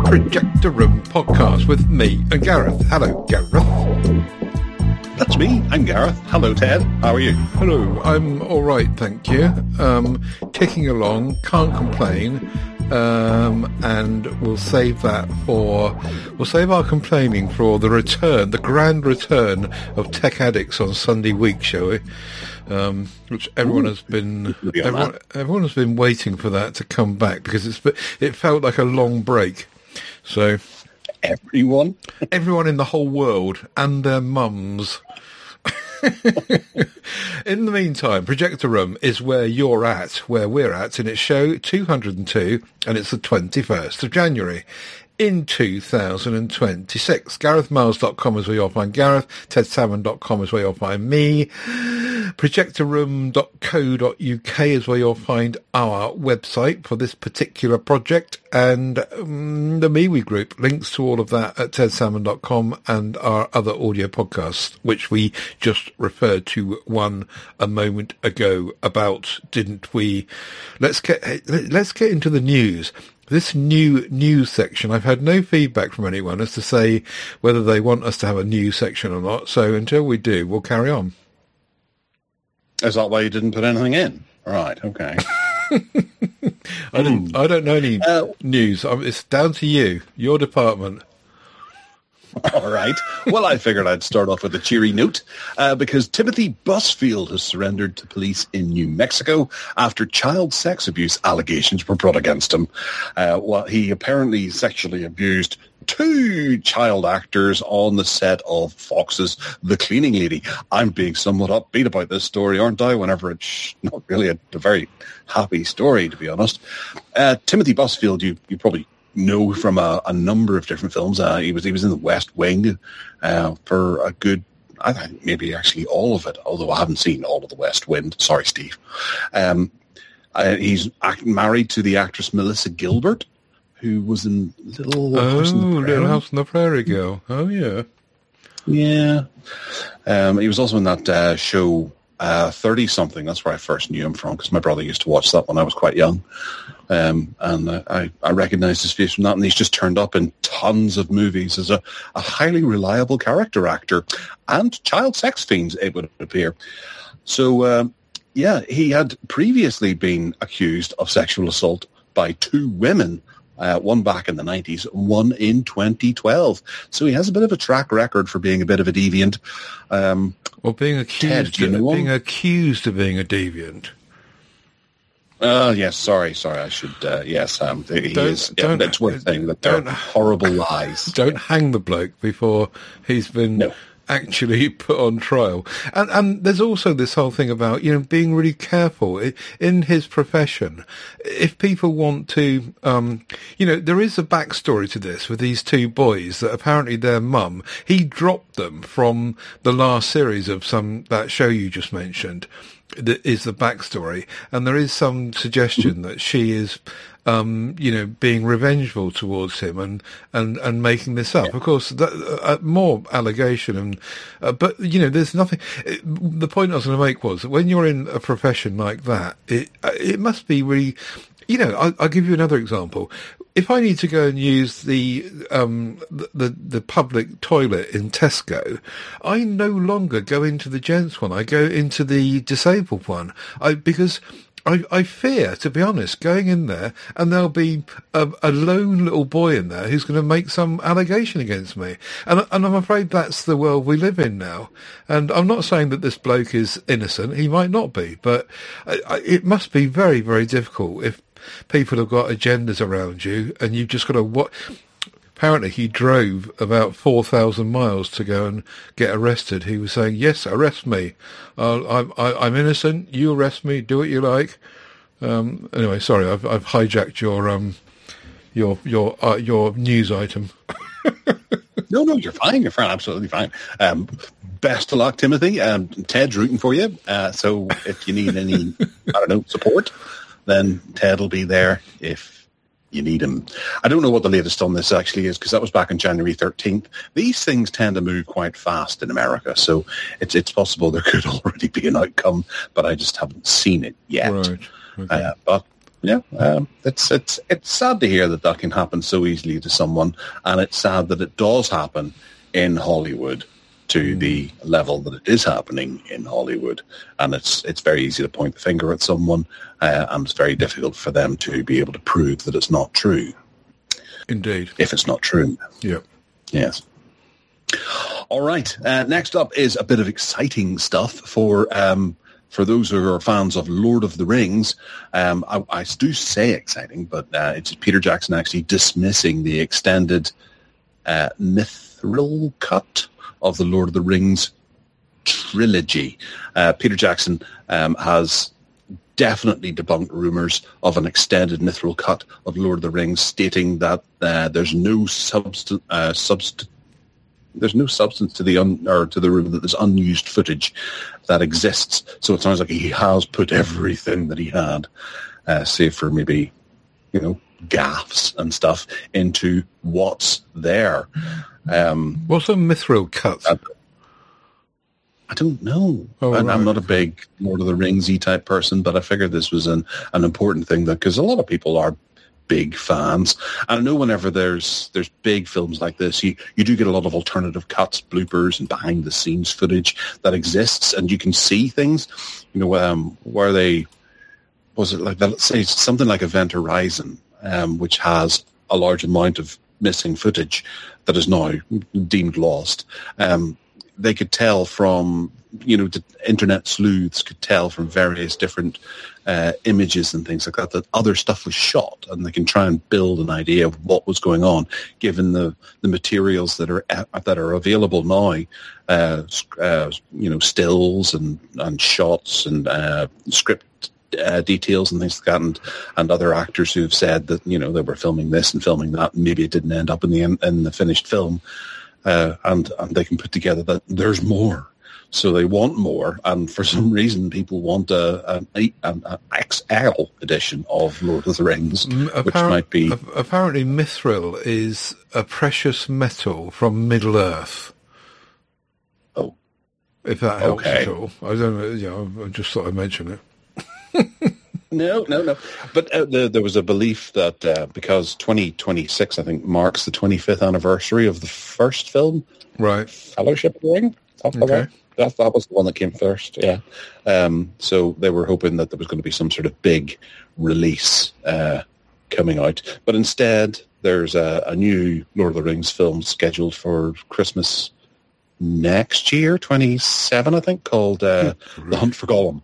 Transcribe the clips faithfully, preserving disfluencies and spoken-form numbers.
Projector Room podcast with me and Gareth. Hello, Gareth. That's me. I'm Gareth. Hello, Ted. How are you? Hello. I'm all right, thank you. Um, ticking along, can't complain. Um, and we'll save that for, we'll save our complaining for the return, the grand return of Tech Addicts on Sunday week, shall we? Um, which everyone Ooh, has been, be everyone, everyone has been waiting for that to come back because it's, it felt like a long break. So, everyone, everyone in the whole world and their mums. In the meantime, Projector Room is where you're at, where we're at, and it's show two hundred two, and it's the twenty-first of January in two thousand twenty-six. Gareth Miles dot com is where you'll find Gareth. Ted Salmon dot com is where you'll find me. Projector Room dot co dot uk is where you'll find our website for this particular project, and um, the MeWe group. Links to all of that at Ted Salmon dot com and our other audio podcasts, which we just referred to one a moment ago about, didn't we? Let's get let's get into the news. This new news section, I've had no feedback from anyone as to say whether they want us to have a news section or not. So until we do, we'll carry on. Is that why you didn't put anything in? Right, okay. I didn't. I don't know any uh, news. It's down to you, your department. All right. Well, I figured I'd start off with a cheery note uh, because Timothy Busfield has surrendered to police in New Mexico after child sex abuse allegations were brought against him. Uh, well, he apparently sexually abused two child actors on the set of Fox's The Cleaning Lady. I'm being somewhat upbeat about this story, aren't I? Whenever it's not really a, a very happy story, to be honest. Uh, Timothy Busfield, you, you probably know from a, a number of different films. Uh, he was he was in The West Wing uh, for a good, I think maybe actually all of it, although I haven't seen all of The West Wing. Sorry, Steve. Um, uh, he's act- married to the actress Melissa Gilbert, who was in Little oh, House on the Prairie. Little House on the Prairie Girl. Oh, yeah. Yeah. Um, he was also in that uh, show uh, thirty-something. That's where I first knew him from, because my brother used to watch that when I was quite young. Um, and uh, I, I recognized his face from that, and he's just turned up in tons of movies as a, a highly reliable character actor, and child sex fiends, it would appear. So, uh, yeah, he had previously been accused of sexual assault by two women, uh, one back in the nineties, one in twenty twelve. So he has a bit of a track record for being a bit of a deviant. Um, or being accused, Ted, you know being accused of being a deviant. Uh, yes, sorry, sorry, I should, uh, yes, um, he don't, is, yeah, that's worth saying that they're horrible lies. Don't hang the bloke before he's been no. actually put on trial. And, and there's also this whole thing about, you know, being really careful in his profession. If people want to, um, you know, there is a backstory to this with these two boys that apparently their mum, he dropped them from the last series of some, that show you just mentioned. That is the backstory, and there is some suggestion that she is, um, you know, being revengeful towards him and, and, and making this up. Yeah. Of course, that, uh, more allegation, and uh, but you know, there's nothing. It, the point I was going to make was that when you're in a profession like that, it it must be really. You know, I'll, I'll give you another example. If I need to go and use the, um, the, the, the public toilet in Tesco, I no longer go into the gents one. I go into the disabled one. I, because I, I fear, to be honest, going in there and there'll be a, a lone little boy in there who's going to make some allegation against me. And, and I'm afraid that's the world we live in now. And I'm not saying that this bloke is innocent. He might not be, but I, I, it must be very, very difficult if people have got agendas around you, and you've just got to what. Apparently, he drove about four thousand miles to go and get arrested. He was saying, "Yes, arrest me. Uh, I'm I, I'm innocent. You arrest me. Do what you like." Um, anyway, sorry, I've I've hijacked your um your your uh, your news item. no, no, you're fine. You're fine. Absolutely fine. Um, best of luck, Timothy. Um, Ted's rooting for you. Uh, so if you need any, I don't know, support, then Ted will be there if you need him. I don't know what the latest on this actually is, because that was back on January thirteenth. These things tend to move quite fast in America, so it's it's possible there could already be an outcome, but I just haven't seen it yet. Right. Okay. Uh, but Yeah, um, it's it's it's sad to hear that that can happen so easily to someone, and it's sad that it does happen in Hollywood to mm. the level that it is happening in Hollywood. And it's it's very easy to point the finger at someone, uh, and it's very difficult for them to be able to prove that it's not true. Indeed. If it's not true. Yeah. Yes. All right. Uh, next up is a bit of exciting stuff for... Um, For those who are fans of Lord of the Rings, um, I, I do say exciting, but uh, it's Peter Jackson actually dismissing the extended uh, mithril cut of the Lord of the Rings trilogy. Uh, Peter Jackson um, has definitely debunked rumours of an extended mithril cut of Lord of the Rings, stating that uh, there's no subst- uh, subst- There's no substance to the un, or to the room that there's unused footage that exists. So it sounds like he has put everything that he had, uh, save for maybe, you know, gaffes and stuff, into what's there. Um, what's a mithril cut? I, I don't know. Oh, I, right. I'm not a big Lord of the Rings-y type person, but I figured this was an, an important thing, that because a lot of people are big fans. And I know whenever there's there's big films like this, you, you do get a lot of alternative cuts, bloopers, and behind the scenes footage that exists, and you can see things, you know, um, where they was it like let's say something like Event Horizon, um, which has a large amount of missing footage that is now deemed lost. Um, they could tell from, you know, the internet sleuths could tell from various different uh, images and things like that, that other stuff was shot, and they can try and build an idea of what was going on, given the, the materials that are uh, that are available now, uh, uh, you know, stills and, and shots and uh, script uh, details and things like that, and, and other actors who have said that, you know, they were filming this and filming that, and maybe it didn't end up in the in the finished film. Uh, and, and they can put together that there's more. So they want more, and for some reason people want a, an, an, an X L edition of Lord of the Rings, Appar- which might be... Apparently mithril is a precious metal from Middle-earth. Oh. If that helps okay. at all. I don't know, you know, I just thought I'd mention it. No, no, no. But uh, the, there was a belief that uh, because twenty twenty-six, I think, marks the twenty-fifth anniversary of the first film, right? Fellowship of the Ring. That's okay. Right. That, that was the one that came first, yeah. Um, so they were hoping that there was going to be some sort of big release uh, coming out. But instead, there's a, a new Lord of the Rings film scheduled for Christmas next year, twenty-seven, I think, called uh, The Hunt for Gollum.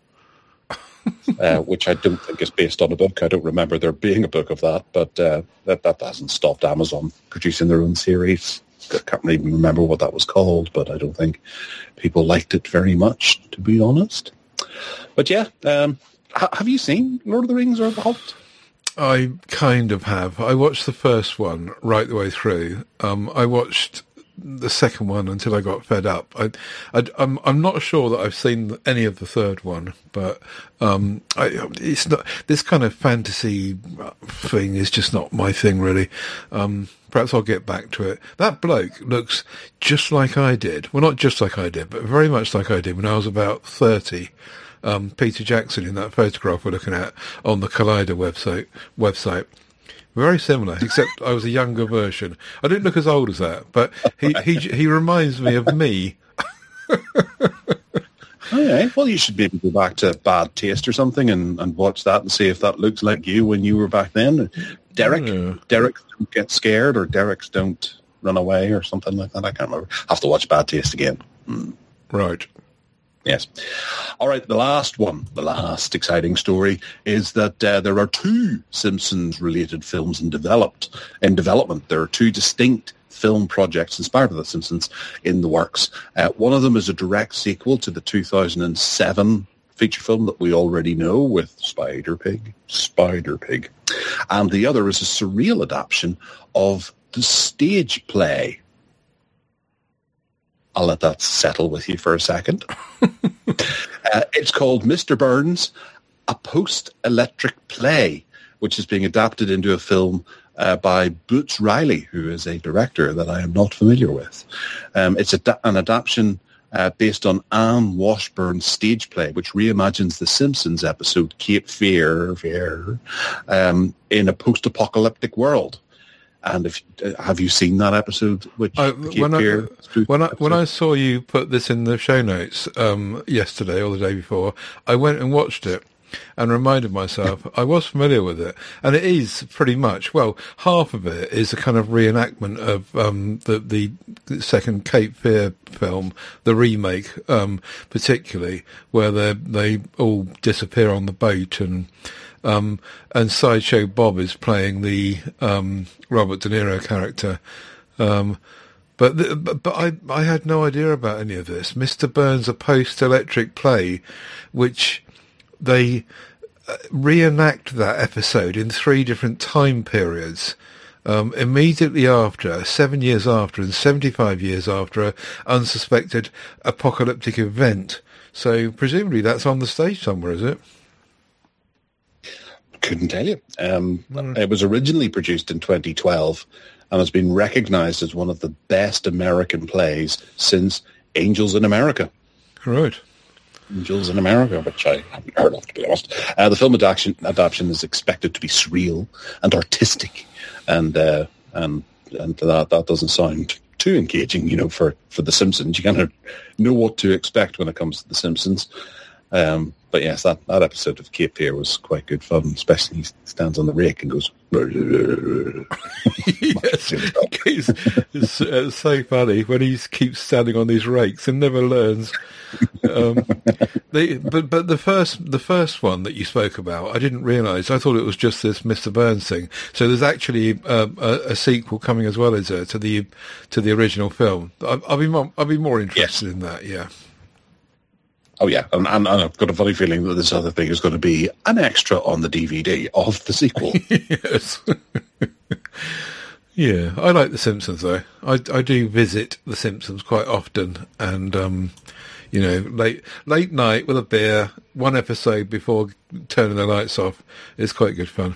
uh, which I don't think is based on a book. I don't remember there being a book of that, but uh, that, that hasn't stopped Amazon producing their own series. I can't even remember what that was called, but I don't think people liked it very much, to be honest. But yeah, um, ha- have you seen Lord of the Rings or The Hobbit? I kind of have. I watched the first one right the way through. Um, I watched the second one until I got fed up. I, I, I'm, I'm not sure that I've seen any of the third one, but um, I, it's not, this kind of fantasy thing is just not my thing, really. Um, perhaps I'll get back to it. That bloke looks just like I did. Well, not just like I did, but very much like I did when I was about thirty. Um, Peter Jackson in that photograph we're looking at on the Collider website. website. Very similar, except I was a younger version. I didn't look as old as that, but he he, he reminds me of me. Okay, well, you should maybe go back to Bad Taste or something and, and watch that and see if that looks like you when you were back then. Derek, yeah. Derek don't get scared, or Derek's don't run away, or something like that. I can't remember. Have to watch Bad Taste again. Mm. Right. Yes. All right, the last one, the last exciting story is that uh, there are two Simpsons-related films in developed in development. There are two distinct film projects inspired by The Simpsons in the works. Uh, one of them is a direct sequel to the two thousand seven feature film that we already know with Spider-Pig, Spider-Pig. And the other is a surreal adaptation of the stage play. I'll let that settle with you for a second. uh, it's called Mister Burns, a post-electric play, which is being adapted into a film uh, by Boots Riley, who is a director that I am not familiar with. Um, it's a, an adaptation uh, based on Anne Washburn's stage play, which reimagines the Simpsons episode Cape Fear, Fear um, in a post-apocalyptic world. And if uh, have you seen that episode? Which I, when, I, when I when I saw you put this in the show notes um, yesterday or the day before, I went and watched it and reminded myself I was familiar with it, and it is pretty much, well, half of it is a kind of reenactment of um, the the second Cape Fear film, the remake, um, particularly where they they all disappear on the boat and. Um, and Sideshow Bob is playing the um, Robert De Niro character. Um, but the, but, but I, I had no idea about any of this. Mister Burns, a post-electric play, which they uh, reenact that episode in three different time periods. Um, immediately after, seven years after, and seventy-five years after an unsuspected apocalyptic event. So presumably that's on the stage somewhere, is it? Couldn't tell you. Um, mm. It was originally produced in twenty twelve and has been recognised as one of the best American plays since Angels in America. Right. Angels in America, which I haven't heard of, to be honest. Uh, the film adaptation, adaptation is expected to be surreal and artistic, and uh, and and that that doesn't sound too engaging, you know, for, for The Simpsons. You kind of know what to expect when it comes to The Simpsons. Um, but yes, that, that episode of Cape Fear was quite good fun, especially he stands on the rake and goes... Yes, it's, it's, it's so funny when he keeps standing on these rakes and never learns. Um, they, but but the first the first one that you spoke about, I didn't realise. I thought it was just this Mister Burns thing. So there's actually a, a, a sequel coming as well, is there, to the to the original film? I, I'll be more, I'll be more interested yes. in that. Yeah. Oh, yeah, and, and, and I've got a funny feeling that this other thing is going to be an extra on the D V D of the sequel. Yes. Yeah, I like The Simpsons, though. I, I do visit The Simpsons quite often, and, um, you know, late late night with a beer, one episode before turning the lights off is quite good fun.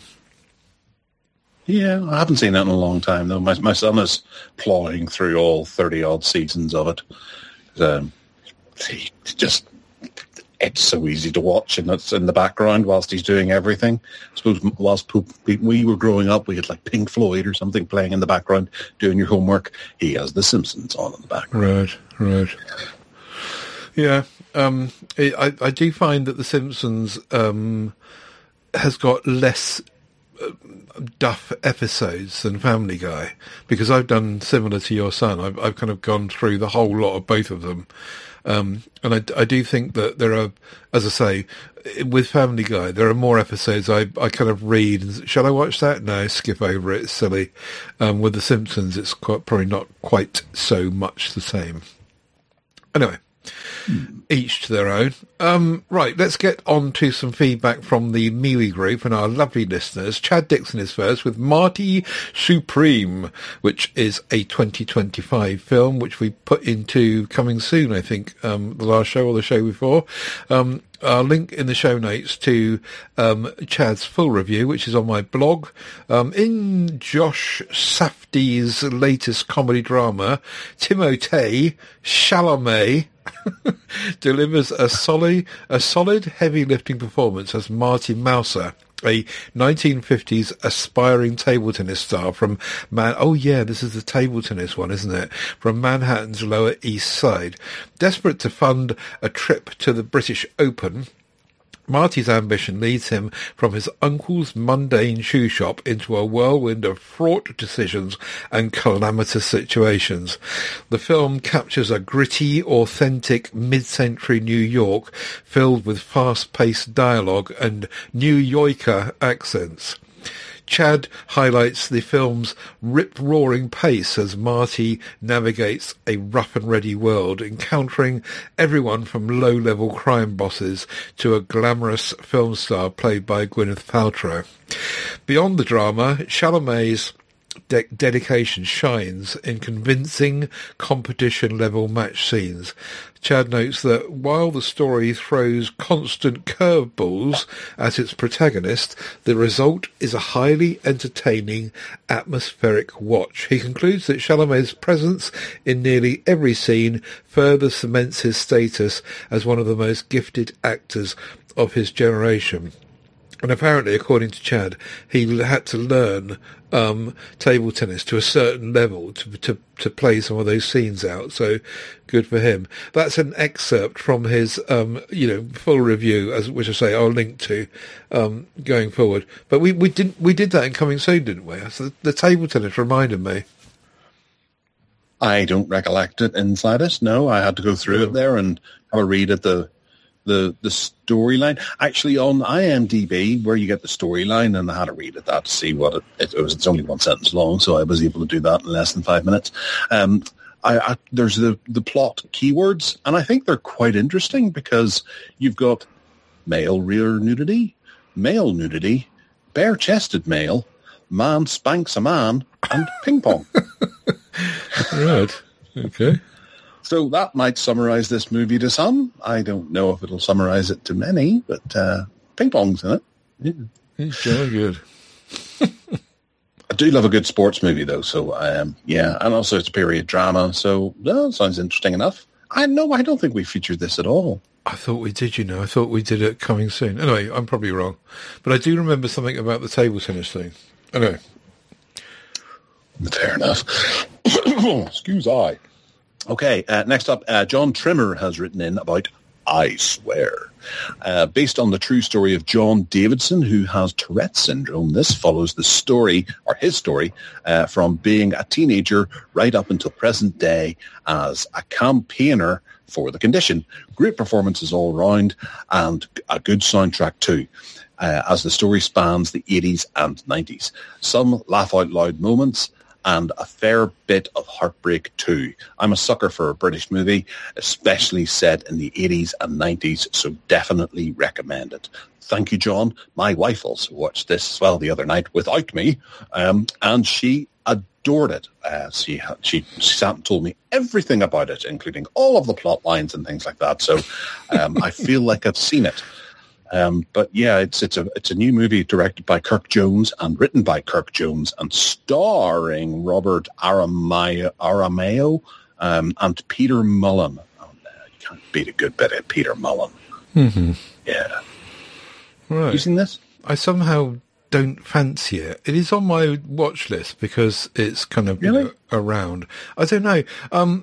Yeah, I haven't seen that in a long time, though. My, my son is ploughing through all thirty-odd seasons of it. Um, he just... It's so easy to watch, and it's in the background whilst he's doing everything. I suppose whilst we were growing up, we had like Pink Floyd or something playing in the background, doing your homework. He has The Simpsons on in the background. Right, right. Yeah, um, it, I, I do find that The Simpsons um, has got less uh, duff episodes than Family Guy, because I've done similar to your son. I've, I've kind of gone through the whole lot of both of them. Um, and I, I do think that there are, as I say, with Family Guy, there are more episodes I, I kind of read. And, shall I watch that? No, skip over it. It's silly. Um, with The Simpsons, it's quite, probably not quite so much the same. Anyway, hmm. each to their own. Um, right, let's get on to some feedback from the MeWe group and our lovely listeners. Chad Dixon is first with Marty Supreme, which is a twenty twenty-five film, which we put into coming soon, I think, um, the last show or the show before. Um, I'll link in the show notes to um, Chad's full review, which is on my blog. Um, in Josh Safdie's latest comedy drama, Timothée Chalamet delivers a solid, a solid heavy lifting performance as Marty Mouser, a nineteen fifties aspiring table tennis star from Man. Oh yeah, this is the table tennis one, isn't it? From Manhattan's Lower East Side. Desperate to fund a trip to the British Open, Marty's ambition leads him from his uncle's mundane shoe shop into a whirlwind of fraught decisions and calamitous situations. The film captures a gritty, authentic mid-century New York filled with fast-paced dialogue and New Yorker accents. Chad highlights the film's rip-roaring pace as Marty navigates a rough-and-ready world, encountering everyone from low-level crime bosses to a glamorous film star played by Gwyneth Paltrow. Beyond the drama, Chalamet's de- dedication shines in convincing competition-level match scenes. Chad notes that while the story throws constant curveballs at its protagonist, the result is a highly entertaining, atmospheric watch. He concludes that Chalamet's presence in nearly every scene further cements his status as one of the most gifted actors of his generation. And apparently, according to Chad, he had to learn um, table tennis to a certain level to, to to play some of those scenes out. So, good for him. That's an excerpt from his, um, you know, full review, as which I say I'll link to um, going forward. But we, we did we did that in Coming Soon, didn't we? So the, the table tennis reminded me. I don't recollect it inside it. No, I had to go through it there and have a read at the. the the storyline. Actually, on IMDb, where you get the storyline, and I had to read at that to see what it, it was. It's only one sentence long, so I was able to do that in less than five minutes. Um, I, I, there's the, the plot keywords, and I think they're quite interesting because you've got male rear nudity, male nudity, bare-chested male, man spanks a man, and ping pong. Right. Okay. So that might summarize this movie to some. I don't know if it'll summarize it to many, but uh, ping pong's in it. Yeah. It's very good. I do love a good sports movie, though. So, um, yeah, and also it's a period drama. So, well, sounds interesting enough. I know, I don't think we featured this at all. I thought we did, you know. I thought we did it Coming Soon. Anyway, I'm probably wrong. But I do remember something about the table tennis thing. Anyway. Fair enough. Excuse I. Okay, uh, next up, uh, John Trimmer has written in about I Swear. Uh, based on the true story of John Davidson, who has Tourette's syndrome, this follows the story, or his story, uh, from being a teenager right up until present day as a campaigner for the condition. Great performances all round and a good soundtrack too. Uh, as the story spans the eighties and nineties. Some laugh-out-loud moments and a fair bit of heartbreak too. I'm a sucker for a British movie, especially set in the eighties and nineties, so definitely recommend it. Thank you, John. My wife also watched this as well the other night without me, um, and she adored it. Uh, she, she, she sat and told me everything about it, including all of the plot lines and things like that, so um, I feel like I've seen it. Um, but yeah, it's it's a it's a new movie directed by Kirk Jones and written by Kirk Jones and starring Robert Aramayo, Aramayo um, and Peter Mullen. Oh, no, you can't beat a good bit of Peter Mullen. Mm-hmm. Yeah. Right. You seen this? I somehow don't fancy it. It is on my watch list because it's kind of really? you know, around. I don't know. Um,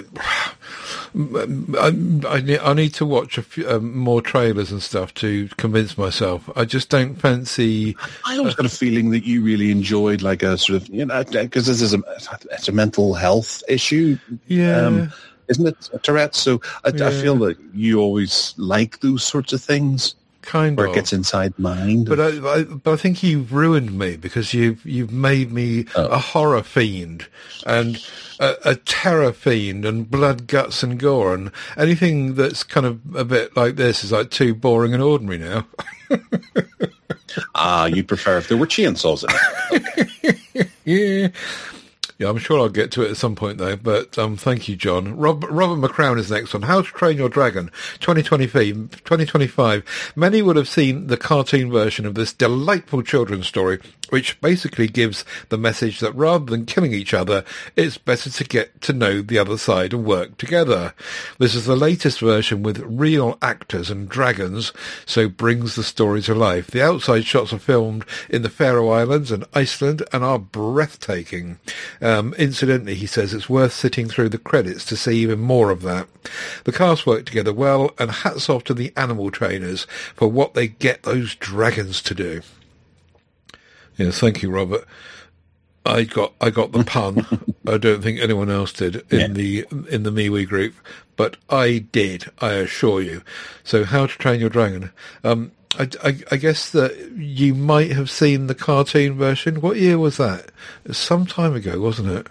I, I, need, I need to watch a few, um, more trailers and stuff to convince myself. I just don't fancy. I always uh, got a feeling that you really enjoyed like a sort of, you know, because this is a it's a mental health issue. Yeah. Um, isn't it, Tourette's? So I, yeah. I feel that you always like those sorts of things. Kind where of. it gets inside mind. But I, I, but I think you've ruined me because you've you've made me oh. a horror fiend and a, a terror fiend and blood, guts and gore, and anything that's kind of a bit like this is like too boring and ordinary now. Ah, you'd prefer if there were chainsaws in it. Okay. Yeah. Yeah, I'm sure I'll get to it at some point, though. But um, thank you, John. Rob, Robert McCrown is next one. How to Train Your Dragon, twenty twenty-five. Many would have seen the cartoon version of this delightful children's story, which basically gives the message that rather than killing each other, it's better to get to know the other side and work together. This is the latest version with real actors and dragons, so brings the story to life. The outside shots are filmed in the Faroe Islands and Iceland and are breathtaking. Um, incidentally, he says it's worth sitting through the credits to see even more of that. The cast work together well, and hats off to the animal trainers for what they get those dragons to do. Yes, thank you, Robert. I got I got the pun. I don't think anyone else did in yeah. the in the MeWe group, but I did. I assure you. So, How to Train Your Dragon. Um, I, I, I guess that you might have seen the cartoon version. What year was that? It was some time ago, wasn't it?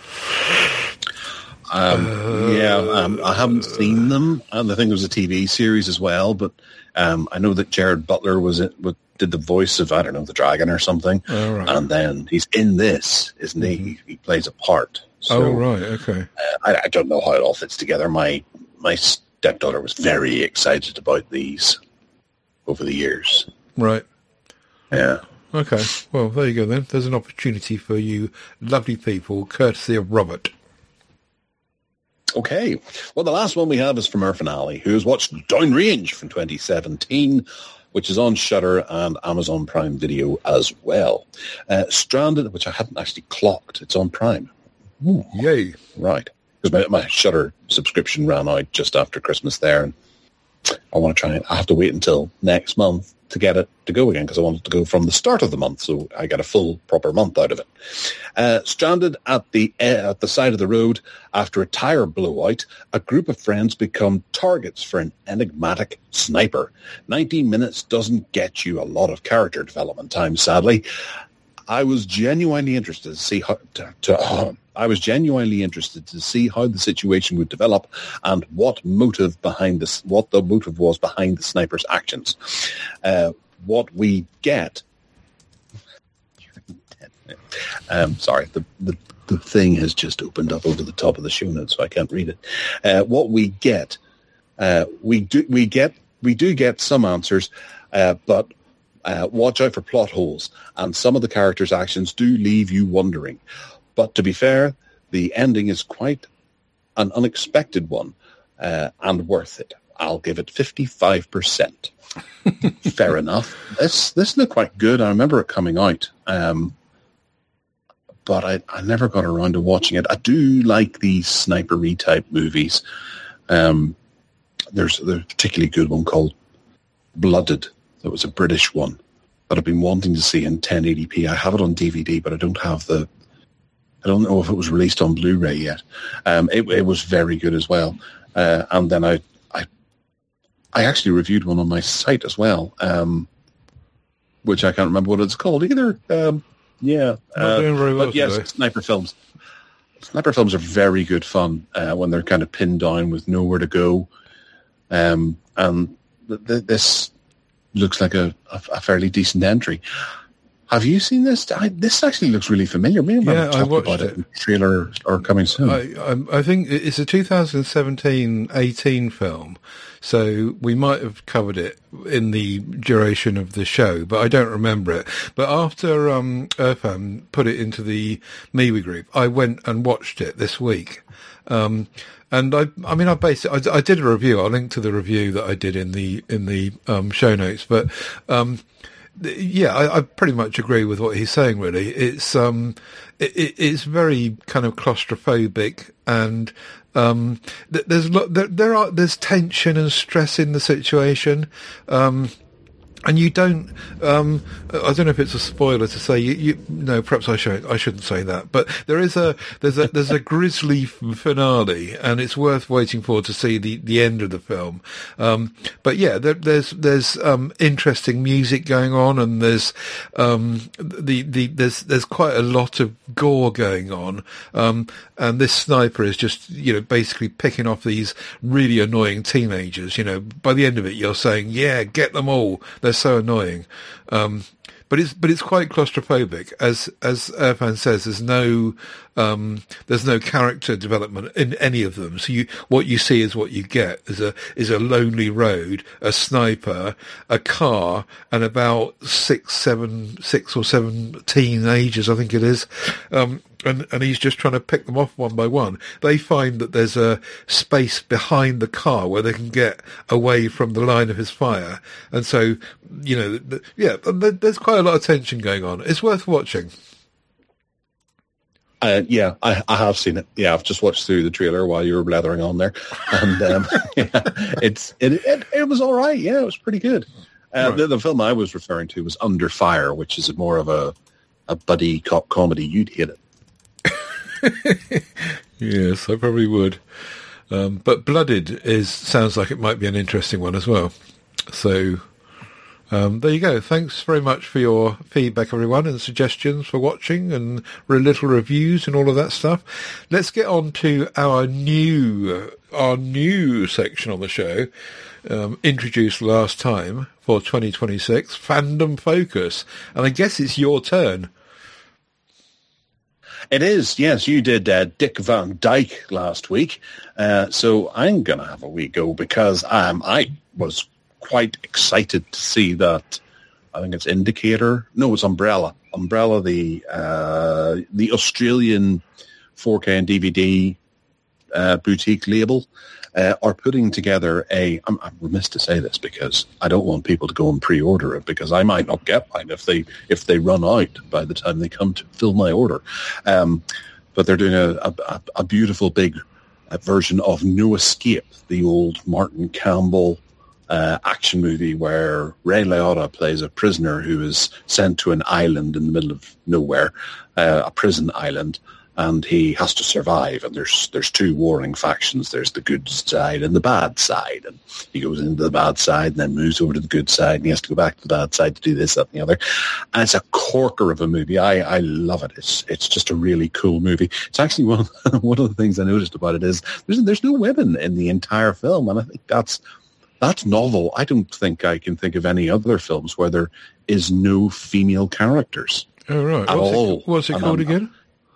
Um, uh, yeah, um, I haven't seen them, and I think it was a T V series as well. But um, I know that Jared Butler was it. With, did the voice of, I don't know, the dragon or something. Oh, right. And then he's in this, isn't he? Mm-hmm. He plays a part. So, oh, right, okay. Uh, I, I don't know how it all fits together. My my stepdaughter was very excited about these over the years. Right. Yeah. Okay. Well, there you go then. There's an opportunity for you lovely people, courtesy of Robert. Okay. Well, the last one we have is from Irfan Ali, who has watched Downrange from twenty seventeen, which is on Shudder and Amazon Prime Video as well. Uh, Stranded, which I hadn't actually clocked. It's on Prime. Ooh, yay. Right. Because my, my Shudder subscription ran out just after Christmas there, and I want to try it. I have to wait until next month to get it to go again, because I want it to go from the start of the month, so I get a full, proper month out of it. Uh, stranded at the uh, at the side of the road after a tire blowout, a group of friends become targets for an enigmatic sniper. nineteen minutes doesn't get you a lot of character development time, sadly. I was genuinely interested to see how to, to uh, I was genuinely interested to see how the situation would develop and what motive behind this, what the motive was behind the sniper's actions. Uh, what we get, um, sorry, the, the the thing has just opened up over the top of the show notes, so I can't read it. Uh, what we get, uh, we do we get we do get some answers, uh, but. Uh, watch out for plot holes, and some of the characters' actions do leave you wondering. But to be fair, the ending is quite an unexpected one, uh, and worth it. I'll give it fifty-five percent. Fair enough. This this looked quite good. I remember it coming out, um, but I, I never got around to watching it. I do like these sniper-y type movies. Um, there's, there's a particularly good one called Blooded. That was a British one that I've been wanting to see in ten eighty p. I have it on D V D, but I don't have the... I don't know if it was released on Blu-ray yet. Um, it, it was very good as well. Uh, and then I, I I actually reviewed one on my site as well, um, which I can't remember what it's called either. Um, yeah. Not doing very well but yes, today. sniper films. Sniper films are very good fun uh, when they're kind of pinned down with nowhere to go. Um, and th- th- this... looks like a, a, a fairly decent entry. Have you seen this? I, this actually looks really familiar. Maybe yeah, I watched about it. it. Trailer or coming soon. I, I, I think it's a two thousand seventeen eighteen film, so we might have covered it in the duration of the show, but I don't remember it. But after um, Irfan put it into the MeWe group, I went and watched it this week. Um, And I, I mean, I basically, I, I did a review. I'll link to the review that I did in the in the um, show notes. But um, yeah, I, I pretty much agree with what he's saying. Really, it's um, it, it's very kind of claustrophobic, and um, there's there, there are there's tension and stress in the situation. Um, And you don't, um, I don't know if it's a spoiler to say, you, you, no, perhaps I shouldn't, I shouldn't say that, but there is a, there's a, there's a grisly finale, and it's worth waiting for to see the, the end of the film. Um, but yeah, there, there's, there's, um, interesting music going on, and there's, um, the, the, there's, there's quite a lot of gore going on. Um, and this sniper is just, you know, basically picking off these really annoying teenagers. You know, by the end of it, you're saying, yeah, get them all. They're so annoying. Um, but it's, but it's quite claustrophobic. As, as Irfan says, there's no, um, there's no character development in any of them. So you, what you see is what you get is a, is a lonely road, a sniper, a car, and about six, seven, six or seven teenagers, I think it is. Um, And, and he's just trying to pick them off one by one. They find that there's a space behind the car where they can get away from the line of his fire. And so, you know, the, yeah, there's quite a lot of tension going on. It's worth watching. Uh, yeah, I, I have seen it. Yeah, I've just watched through the trailer while you were blathering on there. And um, yeah, it's it, it it was all right. Yeah, it was pretty good. Uh, right. the, the film I was referring to was Under Fire, which is more of a, a buddy cop comedy. You'd hate it. Yes, I probably would. Um, but Blooded is sounds like it might be an interesting one as well. So Um, there you go. Thanks very much for your feedback, everyone, and suggestions for watching and re- little reviews and all of that stuff. Let's get on to our new, uh, our new section on the show, um, introduced last time for twenty twenty-six, Fandom Focus. And I guess it's your turn. It is, yes. You did uh, Dick Van Dyke last week. Uh, so I'm going to have a wee go because um, I was quite excited to see that. I think it's Indicator. No, it's Umbrella. Umbrella, the uh, the Australian four K and D V D uh, boutique label, uh, are putting together a. I'm, I'm remiss to say this because I don't want people to go and pre-order it because I might not get mine if they if they run out by the time they come to fill my order. Um, but they're doing a a, a beautiful big uh, version of No Escape, the old Martin Campbell Uh, action movie where Ray Liotta plays a prisoner who is sent to an island in the middle of nowhere, uh, a prison island, and he has to survive. And there's there's two warring factions. There's the good side and the bad side. And he goes into the bad side and then moves over to the good side, and he has to go back to the bad side to do this, that, and the other. And it's a corker of a movie. I, I love it. It's it's just a really cool movie. It's actually one of, one of the things I noticed about it is there's there's no women in the entire film, and I think that's That's novel. I don't think I can think of any other films where there is no female characters. Oh, right. At what's all. It, what's it And called I'm, again?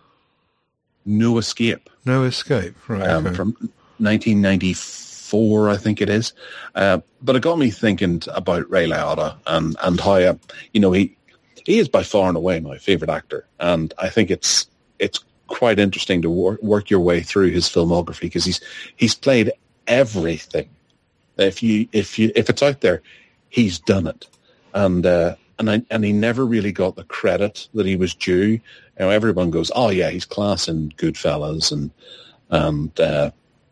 No Escape. No Escape. Right. Um, okay. From nineteen ninety-four, I think it is. Uh, but it got me thinking about Ray Liotta and, and how, uh, you know, he he is by far and away my favourite actor. And I think it's it's quite interesting to wor- work your way through his filmography because he's he's played everything. If you if you if it's out there, he's done it, and uh, and I, and he never really got the credit that he was due. You know, everyone goes, "Oh yeah, he's class in Goodfellas and and uh,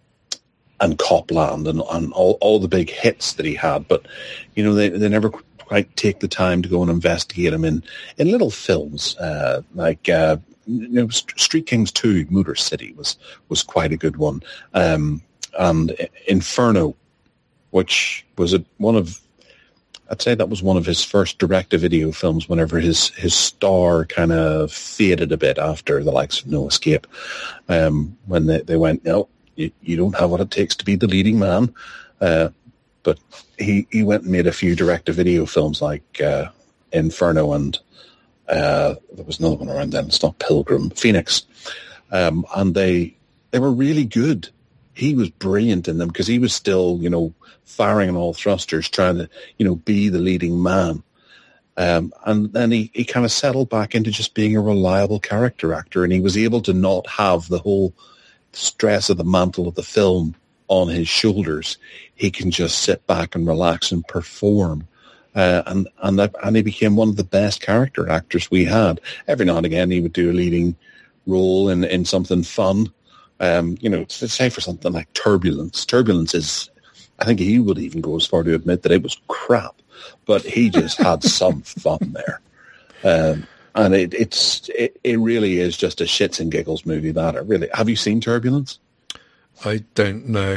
and Copland and, and all all the big hits that he had." But you know, they they never quite take the time to go and investigate him in in little films uh, like uh, you know, Street Kings two, Motor City was was quite a good one, um, and Inferno, which was a, one of, I'd say that was one of his first direct-to-video films whenever his, his star kind of faded a bit after the likes of No Escape. Um, when they, they went, no, you, you don't have what it takes to be the leading man. Uh, but he, he went and made a few direct-to-video films like uh, Inferno and uh, there was another one around then, it's not Pilgrim, Phoenix. Um, and they they were really good. He was brilliant in them because he was still, you know, firing on all thrusters, trying to, you know, be the leading man. Um, and then he, he kind of settled back into just being a reliable character actor, and he was able to not have the whole stress of the mantle of the film on his shoulders. He can just sit back and relax and perform. Uh, and and that, and he became one of the best character actors we had. Every now and again, he would do a leading role in, in something fun. Um, you know, say for something like Turbulence. Turbulence is, I think he would even go as far to admit that it was crap, but he just had some fun there. Um, and it, it's it, it really is just a shits and giggles movie. That it really. Have you seen Turbulence? I don't know.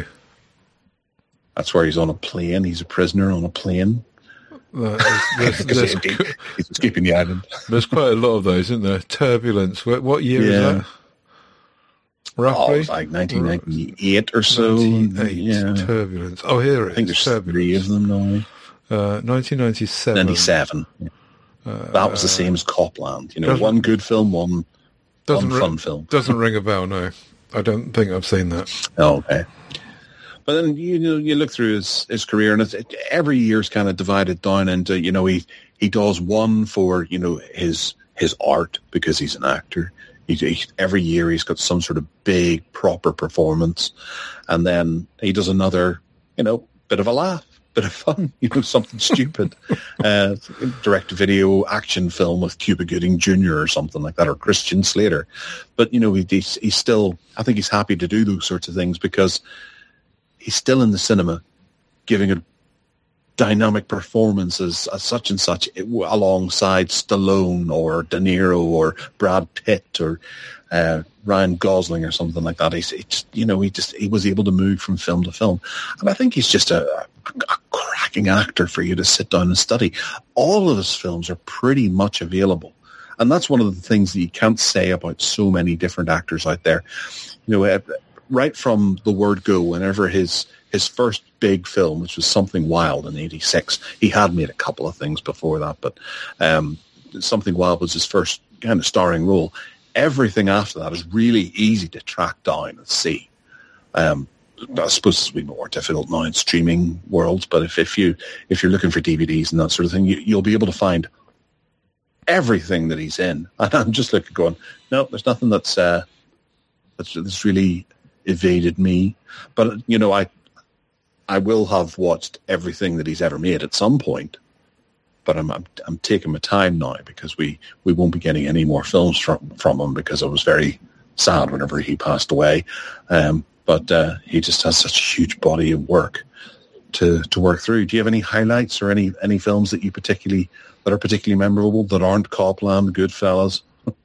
That's where he's on a plane. He's a prisoner on a plane. Uh, there's, there's, there's, he's escaping the island. There's quite a lot of those, isn't there? Turbulence. What, what year yeah. is that? Roughly? Oh, it's like nineteen ninety-eight or so. ninety-eight, yeah. Turbulence. Oh, here it is. I think there's Turbulence. three of them now. Uh, nineteen ninety-seven. ninety-seven. Yeah. Uh, that was the same as Copland. You know, doesn't- one good film, one, doesn't one ri- fun film. Doesn't ring a bell, no. I don't think I've seen that. Oh, okay. But then, you know, you look through his, his career, and it's, it, every year's kind of divided down into, you know, he, he does one for, you know, his his art because he's an actor. He, he, every year he's got some sort of big, proper performance. And then he does another, you know, bit of a laugh, bit of fun, you know, something stupid. Uh, direct-to-video action film with Cuba Gooding Junior or something like that, or Christian Slater. But, you know, he, he's, he's still, I think he's happy to do those sorts of things because he's still in the cinema giving a dynamic performance as, as such and such alongside Stallone or De Niro or Brad Pitt or uh, Ryan Gosling or something like that. He's, it's, you know, he just he was able to move from film to film, and I think he's just a, a, a cracking working actor for you to sit down and study. All of his films are pretty much available. And that's one of the things that you can't say about so many different actors out there. You know, right from the word go, whenever his his first big film, which was Something Wild in eighty-six, he had made a couple of things before that, but um, Something Wild was his first kind of starring role. Everything after that is really easy to track down and see. Um, I suppose it's a bit more difficult now in streaming worlds, but if, if you if you're looking for D V Ds and that sort of thing, you, you'll be able to find everything that he's in. And I'm just looking, going, no, there's nothing that's uh, that's, that's really evaded me. But you know, I I will have watched everything that he's ever made at some point. But I'm I'm, I'm taking my time now because we, we won't be getting any more films from from him because I was very sad whenever he passed away. Um, but uh, he just has such a huge body of work to to work through. Do you have any highlights or any any films that you particularly that are particularly memorable that aren't Copland, Goodfellas?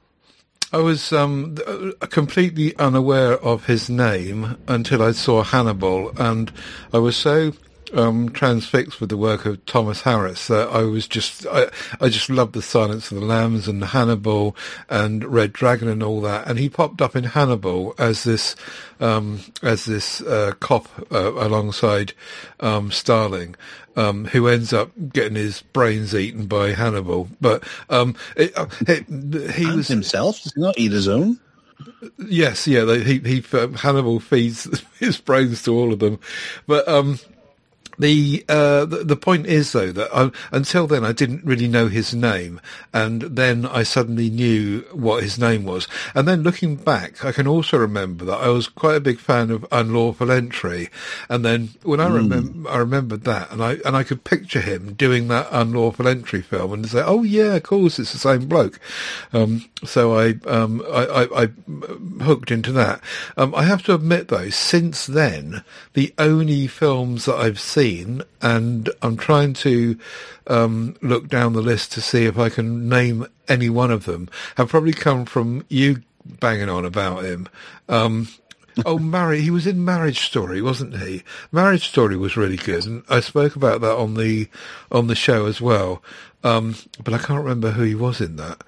I was um, completely unaware of his name until I saw Hannibal, and I was so um, transfixed with the work of Thomas Harris that I was just I, I just loved The Silence of the Lambs and Hannibal and Red Dragon and all that. And he popped up in Hannibal as this um, as this uh, cop uh, alongside um, Starling. Um, who ends up getting his brains eaten by Hannibal. But um, it, uh, it, he and was himself. Does he not eat his own? Yes, yeah. They, he, he uh, Hannibal feeds his brains to all of them. But um, the, uh, the the point is though that I, until then I didn't really know his name, and then I suddenly knew what his name was. And then looking back, I can also remember that I was quite a big fan of Unlawful Entry. And then when I mm. remember, I remembered that, and I and I could picture him doing that Unlawful Entry film, and say, "Oh yeah, of course, it's the same bloke." Um, so I um I, I, I hooked into that. Um, I have to admit though, since then, the only films that I've seen, and I'm trying to um, look down the list to see if I can name any one of them, have probably come from you banging on about him. Um, oh, Marriage. He was in Marriage Story, wasn't he? Marriage Story was really good, and I spoke about that on the on the show as well. Um, but I can't remember who he was in that.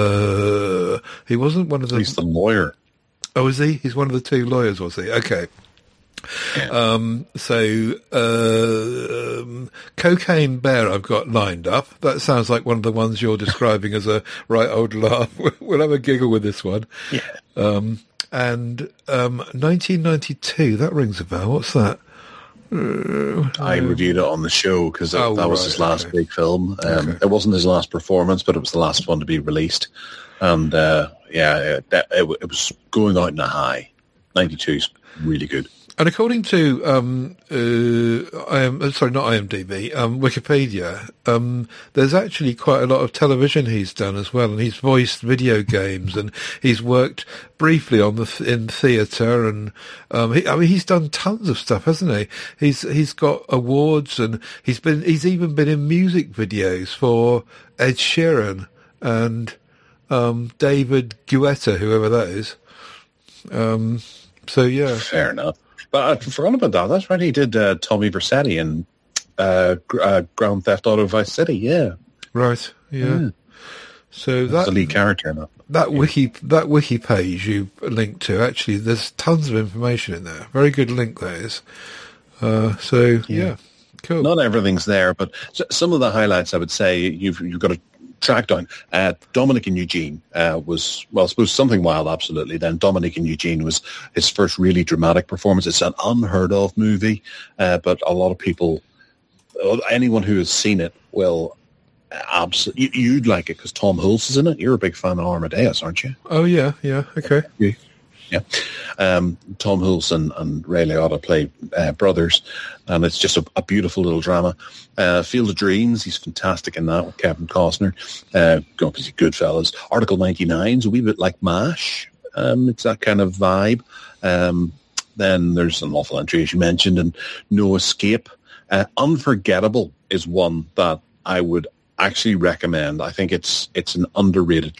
Uh, he wasn't one of the... He's the lawyer. Oh, is he? He's one of the two lawyers, was he? Okay. Yeah. Um, so, uh, um, Cocaine Bear I've got lined up. That sounds like one of the ones you're describing as a right old laugh. We'll have a giggle with this one. Yeah. Um, and um, nineteen ninety-two, that rings a bell. What's that? Uh, I reviewed it on the show because that, oh, that was right, his last okay. big film. Um, okay. It wasn't his last performance, but it was the last one to be released. And uh, yeah, it, it, it was going out in a high. ninety-two is really good. And according to, um, uh, I am sorry, not IMDb, um, Wikipedia, um, there's actually quite a lot of television he's done as well, and he's voiced video games, and he's worked briefly on the th- in theatre, and um, he, I mean, he's done tons of stuff, hasn't he? He's he's got awards, and he's been he's even been in music videos for Ed Sheeran and um, David Guetta, whoever that is. Um, so yeah, fair enough. But I forgot about that. That's right. He did uh, Tommy Vercetti in uh, Gr- uh, Grand Theft Auto Vice City. Yeah. Right. Yeah. yeah. So that's the lead character now. That yeah. wiki, that wiki page you linked to, actually, there's tons of information in there. Very good link there is. Uh, so yeah. yeah, cool. Not everything's there, but some of the highlights I would say you've you've got to track down. Uh, Dominic and Eugene uh, was, well, I suppose Something Wild, absolutely. Then Dominic and Eugene was his first really dramatic performance. It's an unheard of movie, uh, but a lot of people, anyone who has seen it will absolutely, you'd like it because Tom Hulce is in it. You're a big fan of Amadeus, aren't you? Oh, yeah, yeah, okay. Yeah. Yeah, um, Tom Hulce and, and Ray Liotta play uh, brothers, and it's just a, a beautiful little drama. Uh, Field of Dreams, he's fantastic in that with Kevin Costner. Uh, obviously Goodfellas. Article ninety-nine is a wee bit like MASH. Um, it's that kind of vibe. Um, then there's an Awful Entry, as you mentioned, and No Escape. Uh, Unforgettable is one that I would actually recommend. I think it's it's an underrated.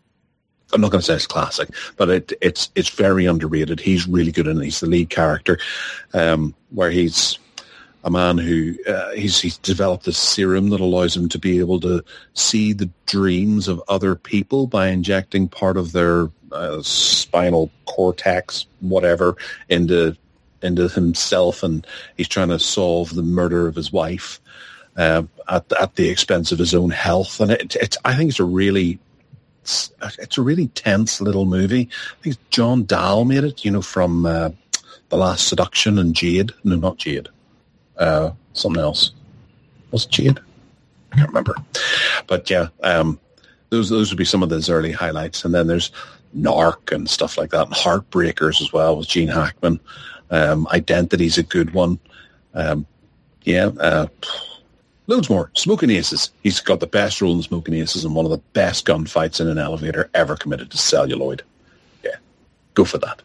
I'm not going to say it's classic, but it, it's it's very underrated. He's really good in it. He's the lead character, um, where he's a man who uh, he's, he's developed this serum that allows him to be able to see the dreams of other people by injecting part of their uh, spinal cortex, whatever, into into himself, and he's trying to solve the murder of his wife uh, at at the expense of his own health. And it, it's I think it's a really it's, it's a really tense little movie. I think John Dahl made it, you know, from uh, The Last Seduction and Jade. No, not Jade. Uh, something else. Was it Jade? I can't remember. But yeah, um, those those would be some of those early highlights. And then there's Narc and stuff like that, and Heartbreakers as well with Gene Hackman. Um, Identity's a good one. Um, yeah, uh, loads more. Smoking Aces. He's got the best role in Smoking Aces and one of the best gunfights in an elevator ever committed to celluloid. Yeah, go for that.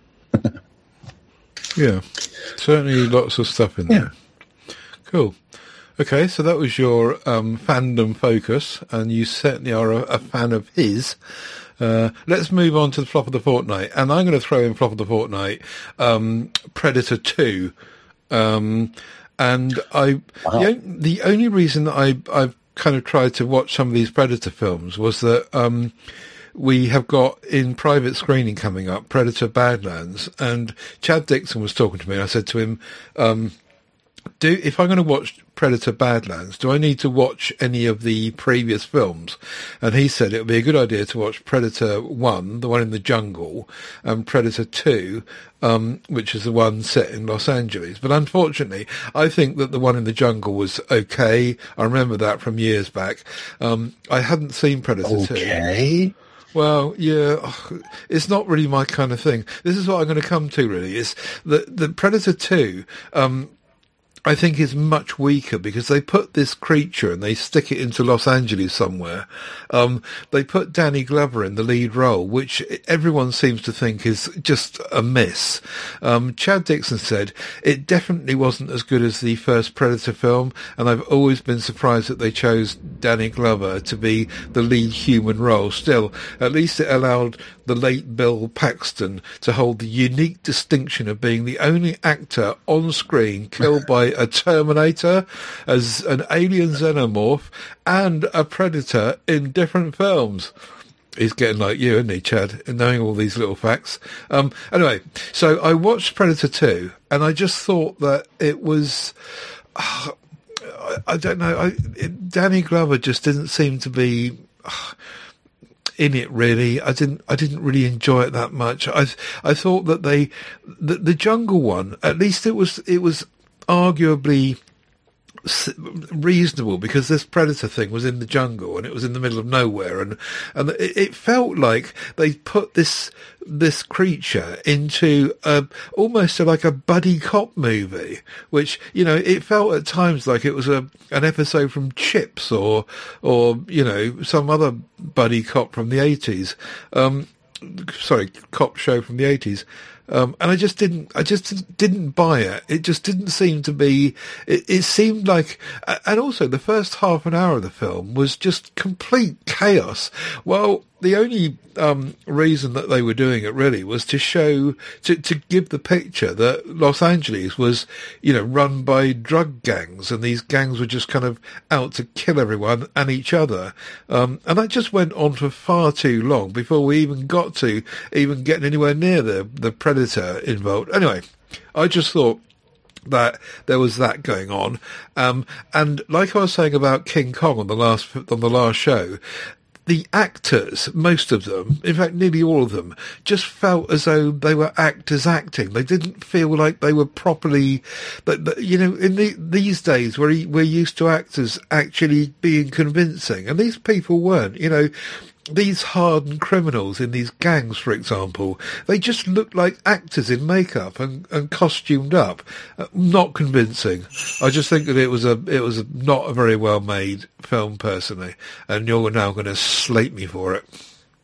Yeah, certainly lots of stuff in there. Yeah. Cool. Okay, so that was your um, fandom focus, and you certainly are a, a fan of his. Uh, let's move on to the flop of the fortnight, and I'm going to throw in flop of the fortnight, um, Predator two, um, and I wow. the, the only reason that I I've kind of tried to watch some of these Predator films was that um, we have got in private screening coming up Predator Badlands, and Chad Dixon was talking to me, and I said to him, um, Do if I'm going to watch Predator Badlands, do I need to watch any of the previous films? And he said it would be a good idea to watch Predator one, the one in the jungle, and Predator two, um, which is the one set in Los Angeles. But unfortunately, I think that the one in the jungle was okay. I remember that from years back. Um, I hadn't seen Predator okay. two. Okay. Well, yeah, it's not really my kind of thing. This is what I'm going to come to, really, is that the Predator two, um, I think is much weaker because they put this creature and they stick it into Los Angeles somewhere. Um, they put Danny Glover in the lead role, which everyone seems to think is just a miss. Um, Chad Dixon said it definitely wasn't as good as the first Predator film, and I've always been surprised that they chose Danny Glover to be the lead human role. Still, at least it allowed the late Bill Paxton to hold the unique distinction of being the only actor on screen killed by a Terminator, as an alien xenomorph, and a Predator in different films. He's getting like you, isn't he, Chad, in knowing all these little facts. Um, anyway, so I watched Predator two, and I just thought that it was... Uh, I, I don't know, I, it, Danny Glover just didn't seem to be... Uh, in it really. I didn't I didn't really enjoy it that much. I I thought that they the, the jungle one, at least it was it was arguably reasonable because this Predator thing was in the jungle and it was in the middle of nowhere, and and it, it felt like they put this this creature into a, almost a, like a buddy cop movie, which, you know, it felt at times like it was a an episode from Chips or or you know, some other buddy cop from the eighties. Um, sorry, cop show from the eighties. Um, and I just didn't, I just didn't buy it. It just didn't seem to be, it, it seemed like, and also the first half an hour of the film was just complete chaos. Well, the only um, reason that they were doing it really was to show, to, to give the picture that Los Angeles was, you know, run by drug gangs, and these gangs were just kind of out to kill everyone and each other. Um, and that just went on for far too long before we even got to even getting anywhere near the, the Predator involved. Anyway, I just thought that there was that going on. Um, and like I was saying about King Kong on the last, on the last show, the actors, most of them, in fact nearly all of them, just felt as though they were actors acting. They didn't feel like they were properly, but you know, in the, these days where we're used to actors actually being convincing, and these people weren't. You know, these hardened criminals in these gangs, for example, they just looked like actors in makeup and, and costumed up. Uh, not convincing. I just think that it was a it was a, not a very well made film, personally, and you're now going to slate me for it.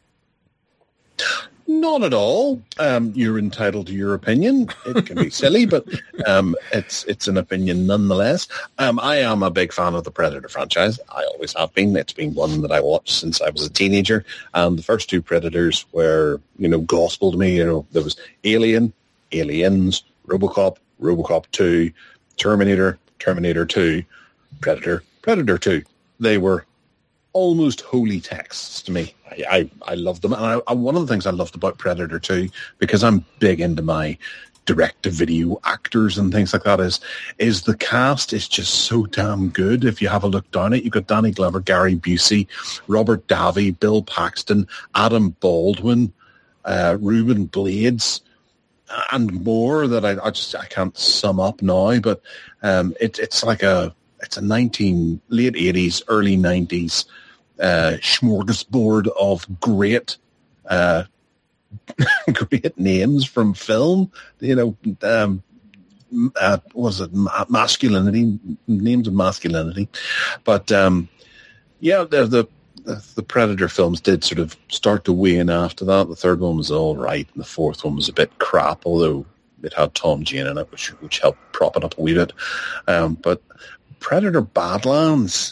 Not at all. Um, you're entitled to your opinion. It can be silly, but um, it's it's an opinion nonetheless. Um, I am a big fan of the Predator franchise. I always have been. It's been one that I watched since I was a teenager. And the first two Predators were, you know, gospel to me. You know, there was Alien, Aliens, RoboCop, RoboCop two, Terminator, Terminator two, Predator, Predator two. They were almost holy texts to me. I, I, I loved them. And I, I, one of the things I loved about Predator two, because I'm big into my direct-to-video actors and things like that, is is the cast is just so damn good. If you have a look down it, you've got Danny Glover, Gary Busey, Robert Davi, Bill Paxton, Adam Baldwin, uh, Ruben Blades, and more that I, I just I can't sum up now. But um, it, it's like a it's a nineteen late eighties, early nineties uh, smorgasbord of great. Uh, great names from film, you know, um, uh, what was it, Ma- masculinity, names of masculinity. But, um, yeah, the, the the Predator films did sort of start to wane after that. The third one was all right, and the fourth one was a bit crap, although it had Tom Jane in it, which, which helped prop it up a wee bit. Um, but Predator Badlands...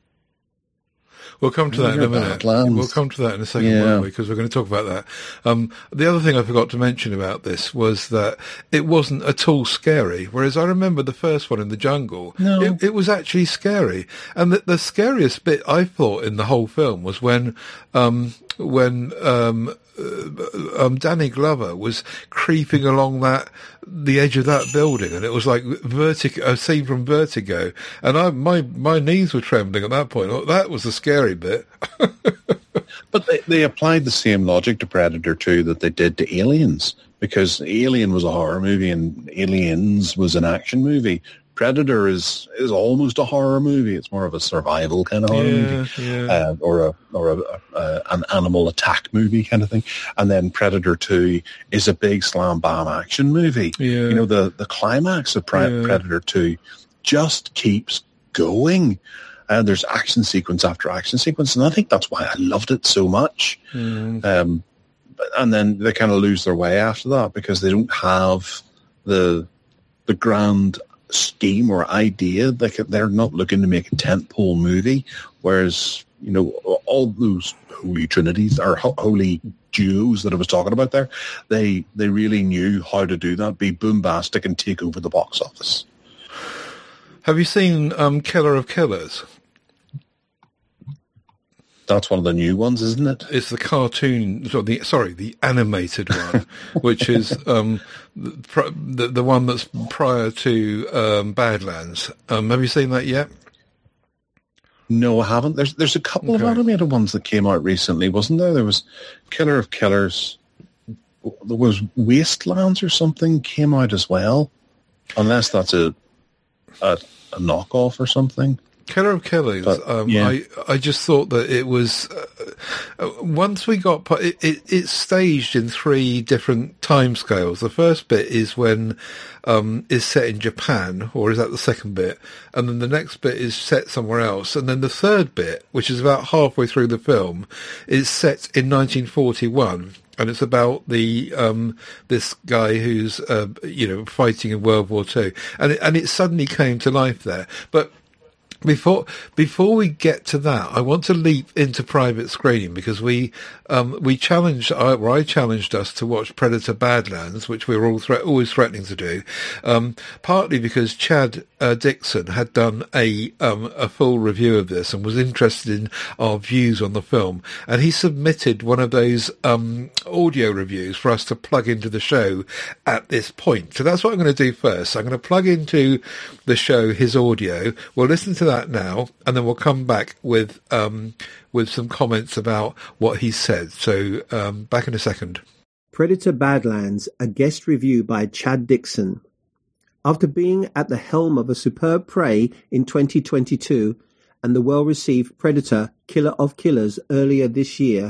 We'll come to that in a minute. Badlands. We'll come to that in a second, yeah. won't we? Because we're going to talk about that. Um, the other thing I forgot to mention about this was that it wasn't at all scary, whereas I remember the first one in the jungle. No. It, it was actually scary. And the, the scariest bit, I thought, in the whole film was when um, when um, uh, um, Danny Glover was creeping along that the edge of that building, and it was like vertigo, a scene from Vertigo, and I my my knees were trembling at that point. That was the scary bit. But they, they applied the same logic to Predator two that they did to Aliens, because Alien was a horror movie and Aliens was an action movie. Predator is is almost a horror movie. It's more of a survival kind of horror yeah, movie, yeah. uh, or a or a, uh, an animal attack movie kind of thing. And then Predator two is a big slam bam action movie. Yeah. You know, the the climax of Pre- Yeah. Predator two just keeps going. And there's action sequence after action sequence, and I think that's why I loved it so much. Mm. Um, and then they kind of lose their way after that because they don't have the the grand scheme or idea. They can, they're not looking to make a tentpole movie, whereas you know all those holy trinities or ho- holy duos that I was talking about there, they they really knew how to do that, be bombastic and take over the box office. Have you seen um, Killer of Killers? That's one of the new ones, isn't it? It's the cartoon, sorry, the, sorry, the animated one, which is um, the, the the one that's prior to um, Badlands. Um, have you seen that yet? No, I haven't. There's there's a couple Okay. of animated ones that came out recently, wasn't there? There was Killer of Killers. There was Wastelands or something came out as well, unless that's a a, a knockoff or something. Killer of Killers. But, Um, yeah. I I just thought that it was uh, uh, once we got pa- it, it it's staged in three different timescales. The first bit is when um, is set in Japan, or is that the second bit? And then the next bit is set somewhere else. And then the third bit, which is about halfway through the film, is set in nineteen forty-one. And it's about the um, this guy who's uh, you know fighting in World War Two, and it, and it suddenly came to life there. But Before before we get to that, I want to leap into private screening because we um, we challenged, I, or I challenged us to watch Predator Badlands, which we were all thre- always threatening to do. Um, partly because Chad uh, Dixon had done a um, a full review of this and was interested in our views on the film, and he submitted one of those um, audio reviews for us to plug into the show at this point. So that's what I'm going to do first. I'm going to plug into the show his audio. We'll listen to that now, and then we'll come back with um, with some comments about what he said. So um, back in a second. Predator Badlands, a guest review by Chad Dixon. After being at the helm of a superb Prey in twenty twenty-two and the well-received Predator Killer of Killers earlier this year,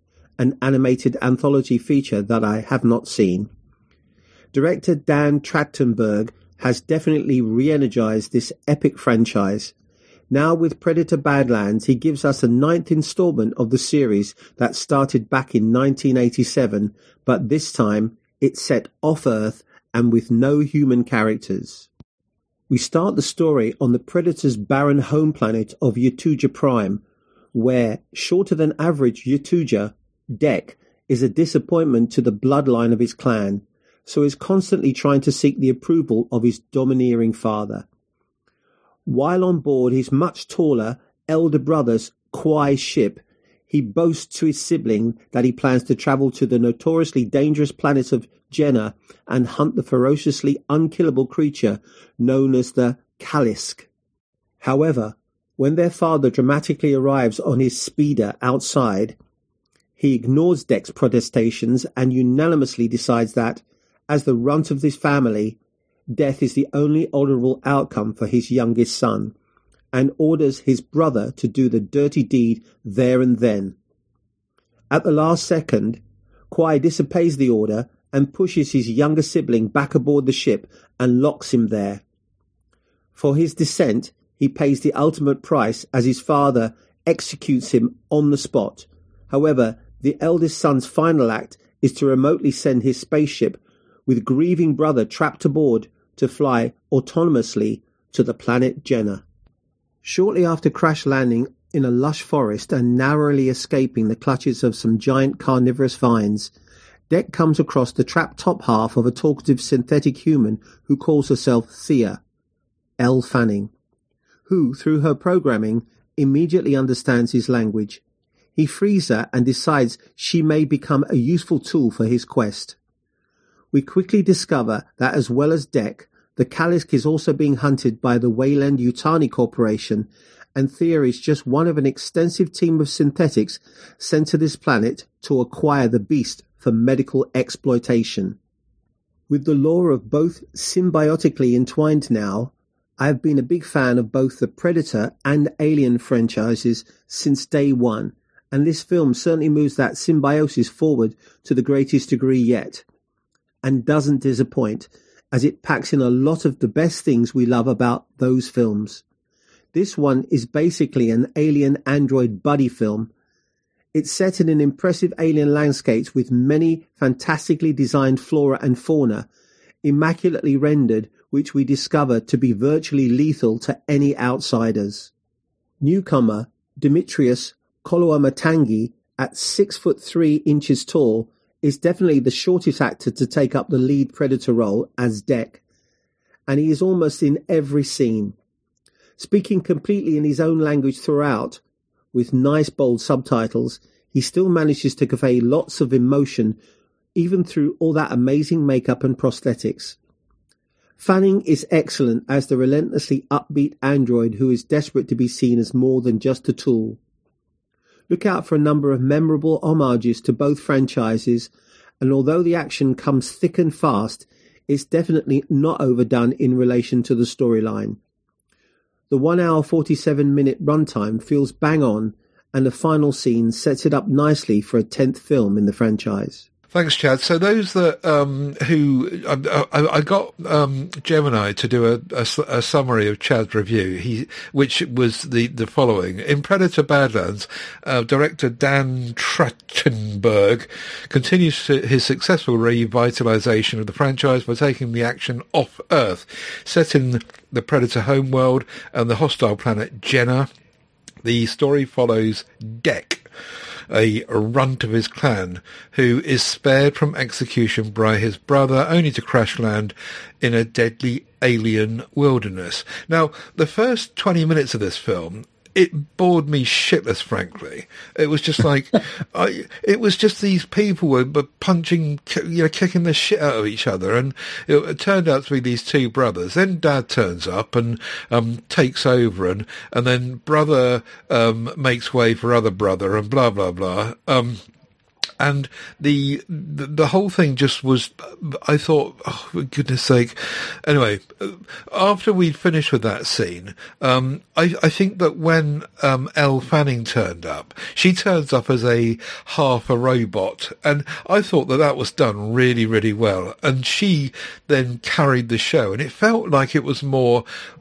an animated anthology feature that I have not seen, director Dan Trachtenberg has definitely re-energized this epic franchise. Now with Predator Badlands, he gives us a ninth installment of the series that started back in nineteen eighty-seven, but this time it's set off-Earth and with no human characters. We start the story on the Predator's barren home planet of Yatuja Prime, where shorter-than-average Yatuja, Dek, is a disappointment to the bloodline of his clan, so is constantly trying to seek the approval of his domineering father. While on board his much taller elder brother's Kwai ship, he boasts to his sibling that he plans to travel to the notoriously dangerous planet of Jenna and hunt the ferociously unkillable creature known as the Kalisk. However, when their father dramatically arrives on his speeder outside, he ignores Deck's protestations and unanimously decides that, as the runt of this family, death is the only honourable outcome for his youngest son, and orders his brother to do the dirty deed there and then. At the last second, Kwai disobeys the order and pushes his younger sibling back aboard the ship and locks him there. For his dissent, he pays the ultimate price as his father executes him on the spot. However, the eldest son's final act is to remotely send his spaceship with grieving brother trapped aboard to fly autonomously to the planet Jenna. Shortly after crash landing in a lush forest and narrowly escaping the clutches of some giant carnivorous vines, Deck comes across the trapped top half of a talkative synthetic human who calls herself Thea, Elle Fanning, who, through her programming, immediately understands his language. He frees her and decides she may become a useful tool for his quest. We quickly discover that as well as Deck, the Kalisk is also being hunted by the Wayland Yutani Corporation, and Thea is just one of an extensive team of synthetics sent to this planet to acquire the beast for medical exploitation. With the lore of both symbiotically entwined now, I have been a big fan of both the Predator and Alien franchises since day one, and this film certainly moves that symbiosis forward to the greatest degree yet, and doesn't disappoint, as it packs in a lot of the best things we love about those films. This one is basically an alien-android buddy film. It's set in an impressive alien landscapes with many fantastically designed flora and fauna, immaculately rendered, which we discover to be virtually lethal to any outsiders. Newcomer Demetrius Koloamatangi, at six foot three inches tall, is definitely the shortest actor to take up the lead Predator role as Deck, and he is almost in every scene, speaking completely in his own language throughout. With nice bold subtitles, he still manages to convey lots of emotion, even through all that amazing makeup and prosthetics. Fanning is excellent as the relentlessly upbeat android who is desperate to be seen as more than just a tool. Look out for a number of memorable homages to both franchises, and although the action comes thick and fast, it's definitely not overdone in relation to the storyline. The one hour forty-seven minute runtime feels bang on, and the final scene sets it up nicely for a tenth film in the franchise. Thanks, Chad. So those that um, who I, I, I got um, Gemini to do a, a, a summary of Chad's review, he which was the, the following: in Predator: Badlands, uh, director Dan Trachtenberg continues his successful revitalization of the franchise by taking the action off Earth, set in the Predator homeworld and the hostile planet Jenna. The story follows Deck, a runt of his clan, who is spared from execution by his brother, only to crash land in a deadly alien wilderness. Now, the first twenty minutes of this film, it bored me shitless, frankly. It was just like, I, it was just these people were punching, you know, kicking the shit out of each other, and it, it turned out to be these two brothers. Then Dad turns up and um, takes over, and and then brother um, makes way for other brother, and blah blah blah. Um, And the, the the whole thing just was, I thought, oh, for goodness sake. Anyway, after we'd finished with that scene, um, I, I think that when um, Elle Fanning turned up, she turns up as a half a robot, and I thought that that was done really, really well. And she then carried the show, and it felt like it was more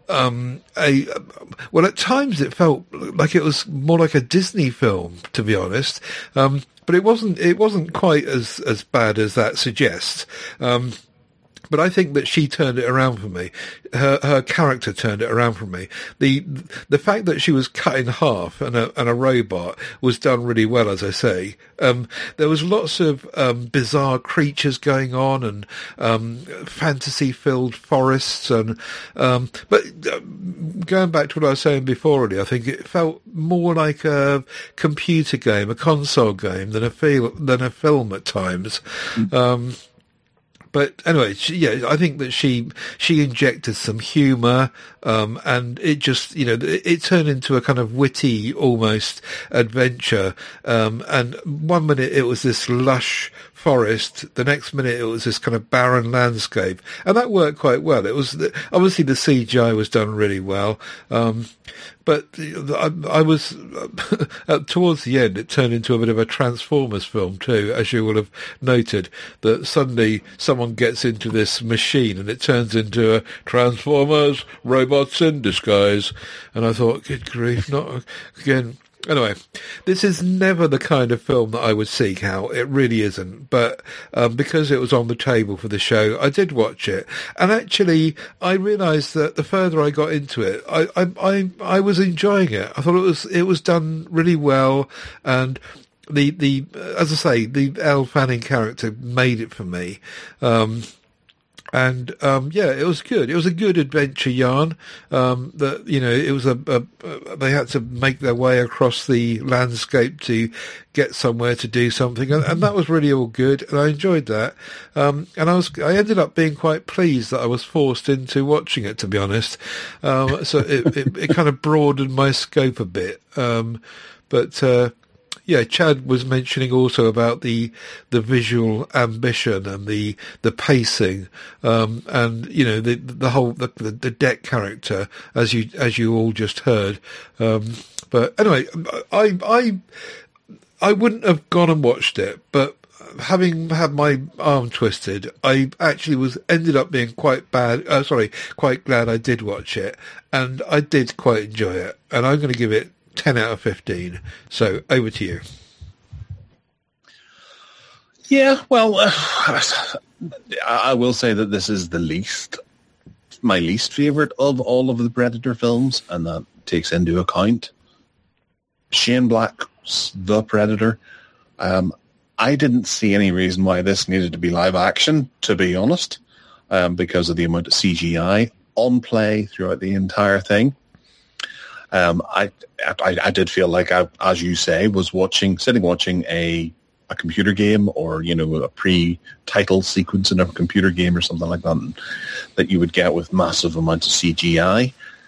um a well at times it felt like it was more like a Disney film, to be honest, um but it wasn't it wasn't quite as as bad as that suggests. um but I think that she turned it around for me. Her her character turned it around for me. The the fact that she was cut in half and a and a robot was done really well, as I say. Um, there was lots of um, bizarre creatures going on and um, fantasy-filled forests, and um, but uh, going back to what I was saying before, really, I think it felt more like a computer game, a console game, than a feel than a film at times. Mm. Um, But anyway, she, yeah, I think that she she injected some humour, um, and it just, you know, it, it turned into a kind of witty, almost adventure. Um, and one minute it was this lush forest, the next minute it was this kind of barren landscape, and that worked quite well. It was obviously the C G I was done really well. Um, But I, I was, uh, towards the end, it turned into a bit of a Transformers film too, as you will have noted, that suddenly someone gets into this machine and it turns into a Transformers robots in disguise. And I thought, good grief, not again. Anyway, this is never the kind of film that I would seek out. It really isn't. But um, because it was on the table for the show, I did watch it. And actually, I realised that the further I got into it, I, I, I, I was enjoying it. I thought it was it was done really well. And the, the as I say, the Elle Fanning character made it for me. Um And, um, yeah, it was good. It was a good adventure yarn. Um, that, you know, it was a, a, a, they had to make their way across the landscape to get somewhere to do something. And, and that was really all good. And I enjoyed that. Um, and I was, I ended up being quite pleased that I was forced into watching it, to be honest. Um, so it, it, it kind of broadened my scope a bit. Um, but, uh, yeah, Chad was mentioning also about the the visual ambition and the the pacing, um, and you know the the whole the, the Dec character, as you as you all just heard. Um, but anyway, I I I wouldn't have gone and watched it, but having had my arm twisted, I actually was ended up being quite bad. Uh, sorry, quite glad I did watch it, and I did quite enjoy it. And I'm going to give it ten out of fifteen. So over to you. Yeah, well, uh, I will say that this is the least, my least favourite of all of the Predator films, and that takes into account Shane Black's The Predator. Um, I didn't see any reason why this needed to be live action, to be honest, um, because of the amount of C G I on play throughout the entire thing. Um, I, I I did feel like I, as you say, was watching, sitting watching a a computer game, or you know, a pre-title sequence in a computer game or something like that, that you would get with massive amounts of C G I.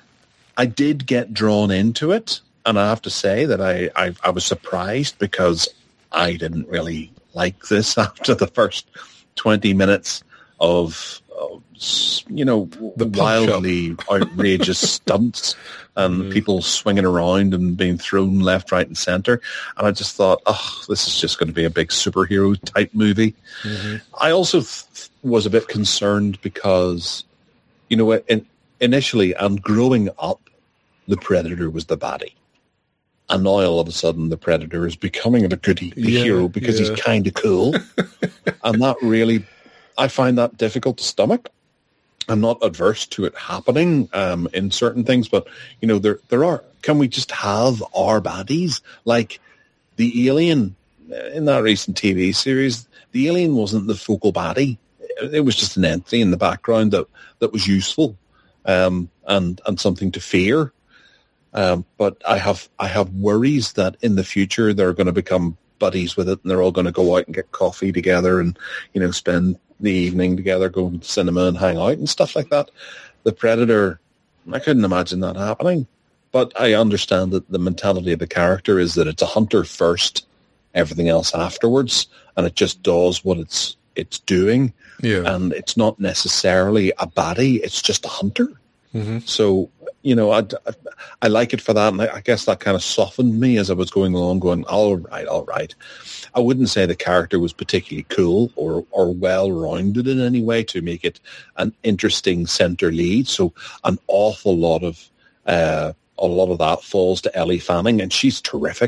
I did get drawn into it, and I have to say that I I, I was surprised, because I didn't really like this after the first twenty minutes of, of you know, the wildly outrageous stunts and mm. people swinging around and being thrown left, right, and centre. And I just thought, oh, this is just going to be a big superhero type movie. Mm-hmm. I also th- was a bit concerned because, you know, in, initially and growing up, the Predator was the baddie. And now all of a sudden the Predator is becoming the goody, the yeah, hero, because yeah. he's kind of cool. And that really, I find that difficult to stomach. I'm not adverse to it happening um, in certain things, but, you know, there there are, can we just have our baddies? Like the Alien, in that recent T V series, the Alien wasn't the focal baddie. It was just an entity in the background that, that was useful um, and, and something to fear. Um, but I have I have worries that in the future they're going to become buddies with it, and they're all going to go out and get coffee together and, you know, spend the evening together, go to the cinema and hang out and stuff like that. The Predator, I couldn't imagine that happening. But I understand that the mentality of the character is that it's a hunter first, everything else afterwards, and it just does what it's it's doing. Yeah. And it's not necessarily a baddie, it's just a hunter. Mm-hmm. So, you know, I, I, I like it for that, and I, I guess that kind of softened me as I was going along, going, all right, all right. I wouldn't say the character was particularly cool or, or well-rounded in any way to make it an interesting centre lead, so an awful lot of uh, a lot of that falls to Elle Fanning, and she's terrific.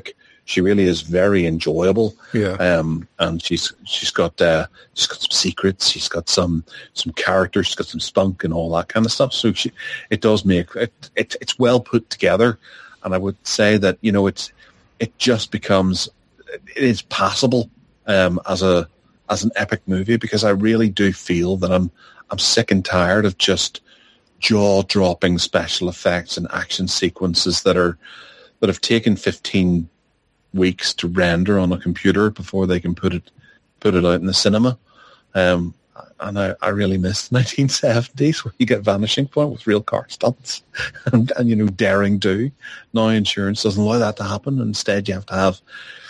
She really is very enjoyable. Yeah. Um, and she's she's got uh, she's got some secrets. She's got some some character. She's got some spunk and all that kind of stuff. So she, it does make it, it it's well put together. And I would say that, you know, it's it just becomes it is passable um, as a as an epic movie, because I really do feel that I'm I'm sick and tired of just jaw-dropping special effects and action sequences that are that have taken fifteen weeks to render on a computer before they can put it put it out in the cinema. Um, and I, I really miss the nineteen seventies, where you get Vanishing Point with real car stunts and, and, you know, daring do. Now insurance doesn't allow that to happen. Instead, you have to have,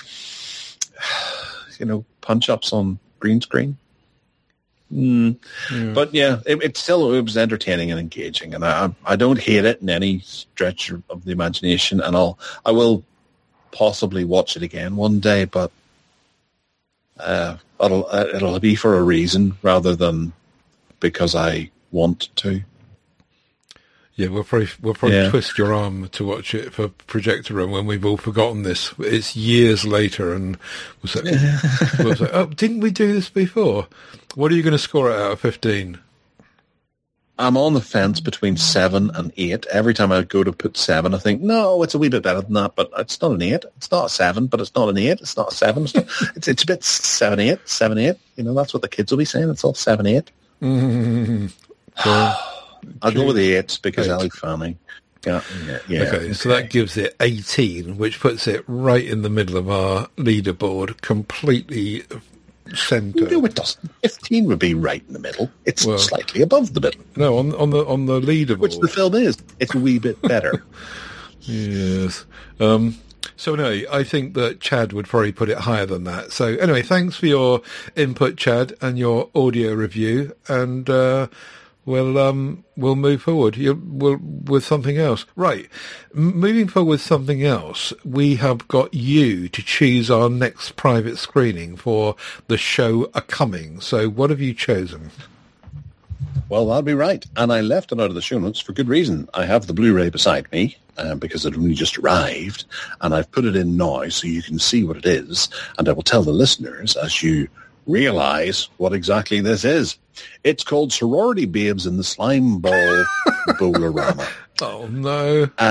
you know, punch-ups on green screen. Mm. Yeah. But yeah, it, it still it was entertaining and engaging, and I I don't hate it in any stretch of the imagination, and I'll I will possibly watch it again one day, but uh, it'll uh, it'll be for a reason rather than because I want to. Yeah, we'll probably we'll probably Yeah. twist your arm to watch it for Projector Room when we've all forgotten this. It's years later, and we'll say, we'll say, "Oh, didn't we do this before?" What are you going to score it out of fifteen? I'm on the fence between seven and eight. Every time I go to put seven, I think, no, it's a wee bit better than that, but it's not an eight. It's not a seven, but it's not an eight. It's not a seven. It's not, it's, it's a bit seven, eight, seven, eight. You know, that's what the kids will be saying. It's all seven, eight. Mm-hmm. So, I'll go with the eights because Eight. Ali Fanning. Yeah, yeah, yeah. okay, so that gives it eighteen, which puts it right in the middle of our leaderboard, completely centre. No, it doesn't. fifteen would be right in the middle. It's Well- slightly above the middle, No, on on the on the leaderboard. which the film is. It's a wee bit better. Yes. Um, so no, I think that Chad would probably put it higher than that. So anyway, thanks for your input, Chad, and your audio review, and uh, we'll um, we'll move forward. You, we'll, with something else, right? M- moving forward with something else, we have got you to choose our next private screening for the show A Coming. So what have you chosen? Well, that'll be right. And I left it out of the show notes for good reason. I have the Blu-ray beside me uh, because it only just arrived, and I've put it in now so you can see what it is. And I will tell the listeners as you realize what exactly this is. It's called Sorority Babes in the Slime Ball Bowl-orama. Oh no! Uh,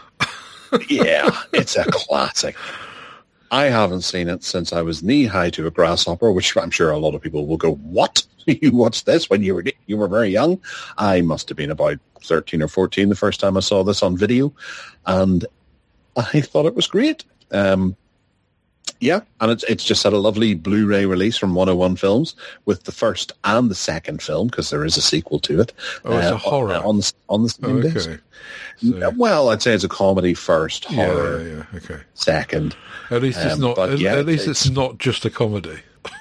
yeah, it's a classic. I haven't seen it since I was knee-high to a grasshopper, which I'm sure a lot of people will go, what? You watched this when you were you were very young? I must have been about thirteen or fourteen the first time I saw this on video, and I thought it was great. Um, yeah, and it's it's just had a lovely Blu-ray release from one oh one Films with the first and the second film, because there is a sequel to it. Oh, it's uh, a horror. on, on the on the same Oh, disc. okay. So, Well, I'd say it's a comedy first, horror yeah, yeah, okay. second. At least it's Um, not. but At, yeah, at least it's, it's- not just a comedy.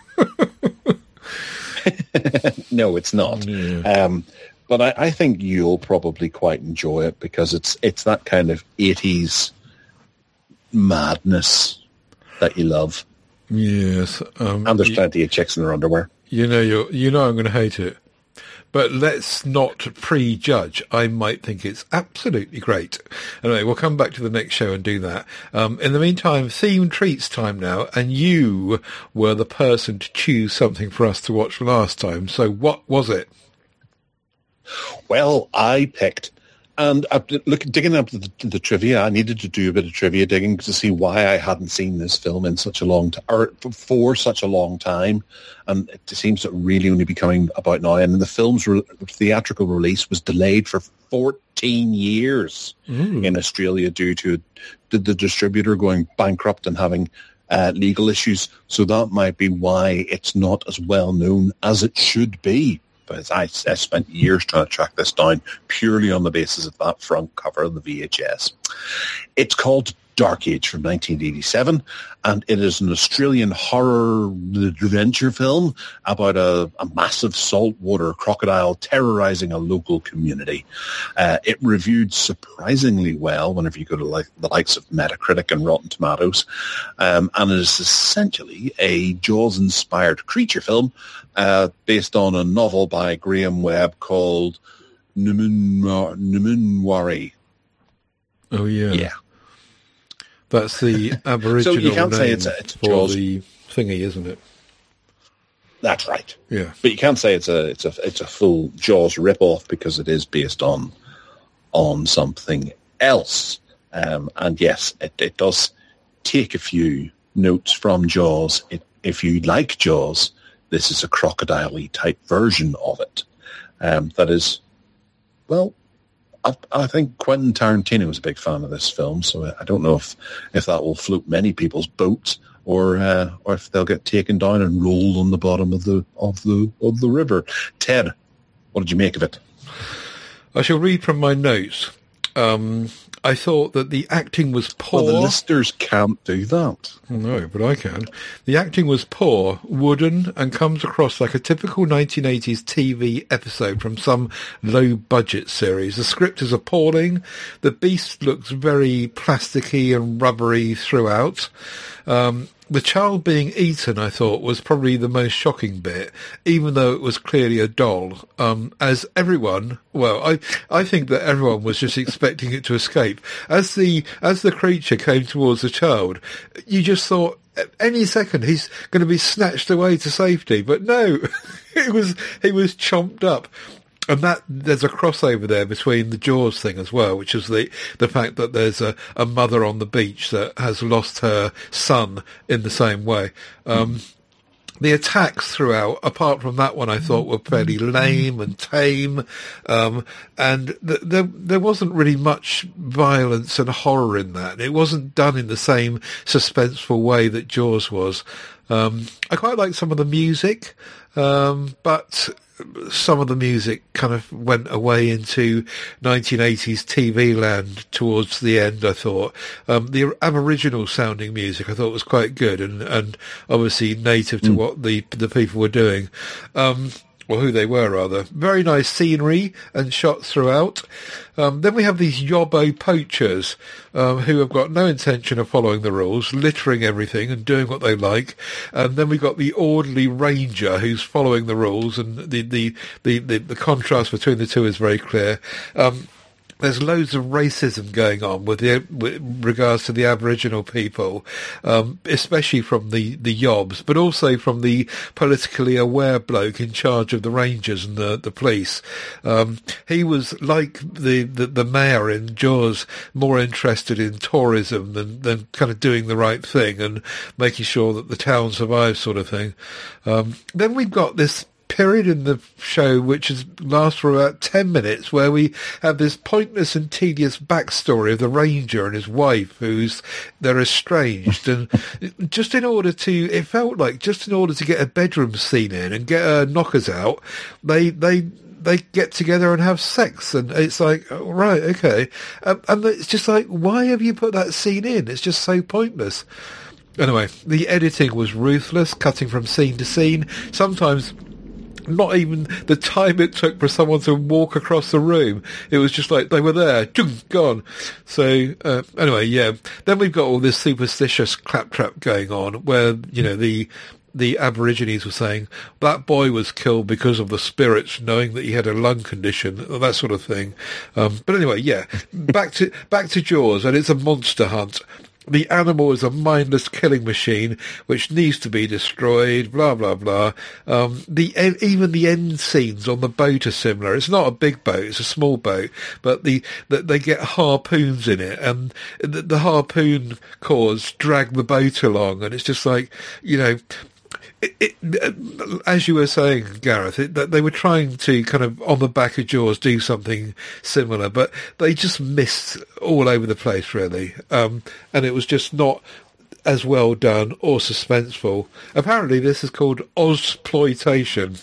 No, it's not. Yeah. Um, but I, I think you'll probably quite enjoy it because it's it's that kind of eighties madness that you love. Yes, um, And there's y- plenty of chicks in their underwear. you know, you you know, I'm going to hate it, but let's not prejudge. I might think it's absolutely great. Anyway, we'll come back to the next show and do that. Um, in the meantime, theme treats time now, and you were the person to choose something for us to watch last time. So, what was it? Well, I picked, and uh, look, digging up the, the trivia, I needed to do a bit of trivia digging to see why I hadn't seen this film in such a long time, or for such a long time, and it seems to really only be coming about now. And the film's re- theatrical release was delayed for fourteen years in Australia due to the, the distributor going bankrupt and having uh, legal issues. So that might be why it's not as well known as it should be. But I, I spent years trying to track this down purely on the basis of that front cover of the V H S. It's called Dark Age from nineteen eighty-seven, and it is an Australian horror adventure film about a, a massive saltwater crocodile terrorizing a local community. Uh, it reviewed surprisingly well whenever you go to like the likes of Metacritic and Rotten Tomatoes, um, and it is essentially a Jaws-inspired creature film uh, based on a novel by Graham Webb called Numenwari. Oh yeah, Yeah. That's the Aboriginal So you can't name say it's a, it's a for Jaws. the thingy, isn't it? That's right. Yeah. But you can't say it's a it's a it's a full Jaws rip-off because it is based on on something else. Um, and yes, it, it does take a few notes from Jaws. It, if you like Jaws, this is a crocodile-y type version of it. Um, that is, well, I, I think Quentin Tarantino was a big fan of this film, so I don't know if, if that will float many people's boats, or uh, or if they'll get taken down and rolled on the bottom of the of the of the river. Ted, what did you make of it? I shall read from my notes. Um, I thought that the acting was poor. Well, the listeners can't do that. No, but I can. The acting was poor, wooden, and comes across like a typical nineteen eighties T V episode from some low-budget series. The script is appalling. The beast looks very plasticky and rubbery throughout. Um, the child being eaten, I thought, was probably the most shocking bit, even though it was clearly a doll. Um, as everyone, well, I, I think that everyone was just expecting it to escape. As the, as the creature came towards the child, you just thought, any second he's going to be snatched away to safety. But no, it was, he was chomped up. And that there's a crossover there between the Jaws thing as well, which is the, the fact that there's a, a mother on the beach that has lost her son in the same way. Um, the attacks throughout, apart from that one, I thought were fairly lame and tame. Um, and th- there, there wasn't really much violence and horror in that. It wasn't done in the same suspenseful way that Jaws was. Um, I quite liked some of the music, um, but some of the music kind of went away into nineteen eighties T V land towards the end, I thought. Um, the Aboriginal sounding music I thought was quite good and, and obviously native to mm. what the the people were doing. Um, or who they were, rather. Very nice scenery and shots throughout. Um, then we have these yobbo poachers um, who have got no intention of following the rules, littering everything and doing what they like. And then we've got the orderly ranger who's following the rules, and the, the, the, the, the contrast between the two is very clear. Um, There's loads of racism going on with, the, with regards to the Aboriginal people, um, especially from the, the yobs, but also from the politically aware bloke in charge of the Rangers and the, the police. Um, he was, like the, the, the mayor in Jaws, more interested in tourism than, than kind of doing the right thing and making sure that the town survives, sort of thing. Um, then we've got this period in the show which is lasts for about ten minutes, where we have this pointless and tedious backstory of the ranger and his wife, who's they're estranged, and just in order to, it felt like just in order to get a bedroom scene in and get her knockers out, they they they get together and have sex, and it's like, oh, right, okay, um, and it's just like, why have you put that scene in? It's just so pointless. Anyway, the editing was ruthless, cutting from scene to scene. Sometimes not even the time it took for someone to walk across the room. It was just like they were there, gone. So uh, anyway, yeah. Then we've got all this superstitious claptrap going on, where you know the the Aborigines were saying that boy was killed because of the spirits, knowing that he had a lung condition, that sort of thing. Um, but anyway, yeah. Back to back to Jaws, and it's a monster hunt. The animal is a mindless killing machine which needs to be destroyed, blah, blah, blah. Um, the even the end scenes on the boat are similar. It's not a big boat, it's a small boat, but the, the they get harpoons in it, and the, the harpoon cores drag the boat along, and it's just like, you know, It, it, as you were saying, Gareth, it, that they were trying to kind of, on the back of Jaws, do something similar, but they just missed all over the place, really. Um, and it was just not as well done or suspenseful. Apparently, this is called Ozploitation.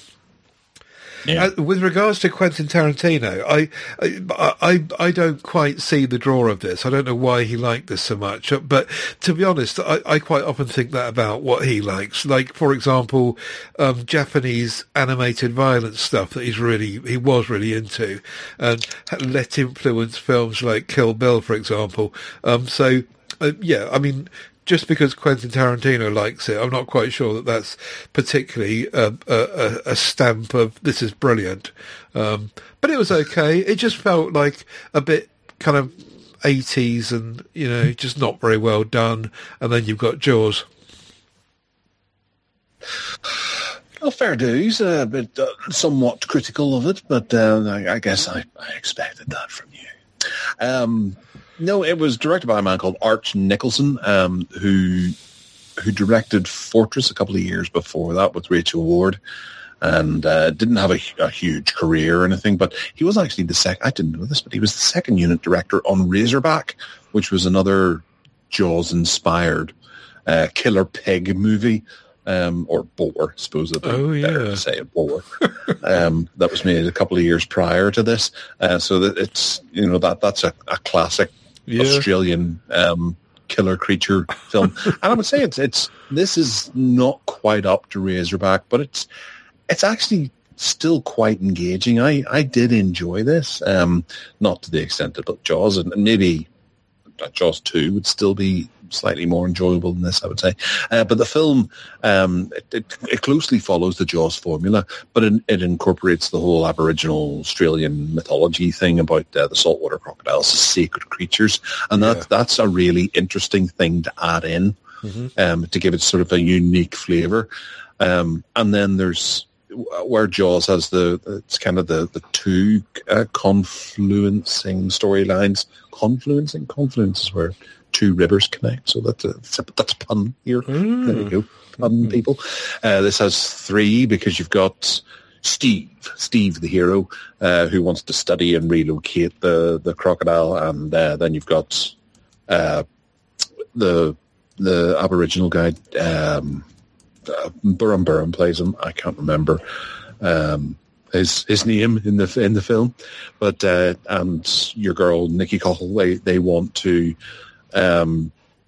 Yeah. Uh, with regards to Quentin Tarantino, I, I, I, I don't quite see the draw of this. I don't know why he liked this so much, but to be honest, I, I quite often think that about what he likes. Like, for example, um, Japanese animated violence stuff that he's really, he was really into, and let influence films like Kill Bill, for example. Um, so, uh, yeah, I mean, just because Quentin Tarantino likes it, I'm not quite sure that that's particularly a, a, a stamp of this is brilliant. Um, but it was okay. It just felt like a bit kind of eighties and, you know, just not very well done. And then you've got Jaws. Well, fair dues, uh, but uh, somewhat critical of it, but uh, I, I guess I, I expected that from you. Um, no, it was directed by a man called Arch Nicholson, um, who who directed Fortress a couple of years before that with Rachel Ward, and uh, didn't have a, a huge career or anything, but he was actually the second, I didn't know this, but he was the second unit director on Razorback, which was another Jaws-inspired uh, killer pig movie. Um, or boar, supposedly. Oh, yeah. Better to say a boar. um, that was made a couple of years prior to this. Uh, so that it's, you know, that that's a, a classic yeah. Australian um, killer creature film. And I would say it's it's this is not quite up to Razorback, but it's it's actually still quite engaging. I, I did enjoy this, um, not to the extent that Jaws, and maybe Jaws two would still be slightly more enjoyable than this, I would say. Uh, but the film, um, it, it, it closely follows the Jaws formula, but it, it incorporates the whole Aboriginal Australian mythology thing about uh, the saltwater crocodiles as sacred creatures. And that, yeah. that's a really interesting thing to add in, mm-hmm. um, to give it sort of a unique flavour. Um, and then there's where Jaws has the, it's kind of the, the two uh, confluencing storylines. Confluencing? Confluence is where two rivers connect, so that's a, that's a pun here. Mm. There you go, pun people. Uh, this has three because you've got Steve, Steve the hero, uh, who wants to study and relocate the, the crocodile, and uh, then you've got uh, the the Aboriginal guy, um, uh, Burrum Burrum plays him. I can't remember um, his his name in the in the film, but uh, and your girl Nikki Cockle, they they want to. Um,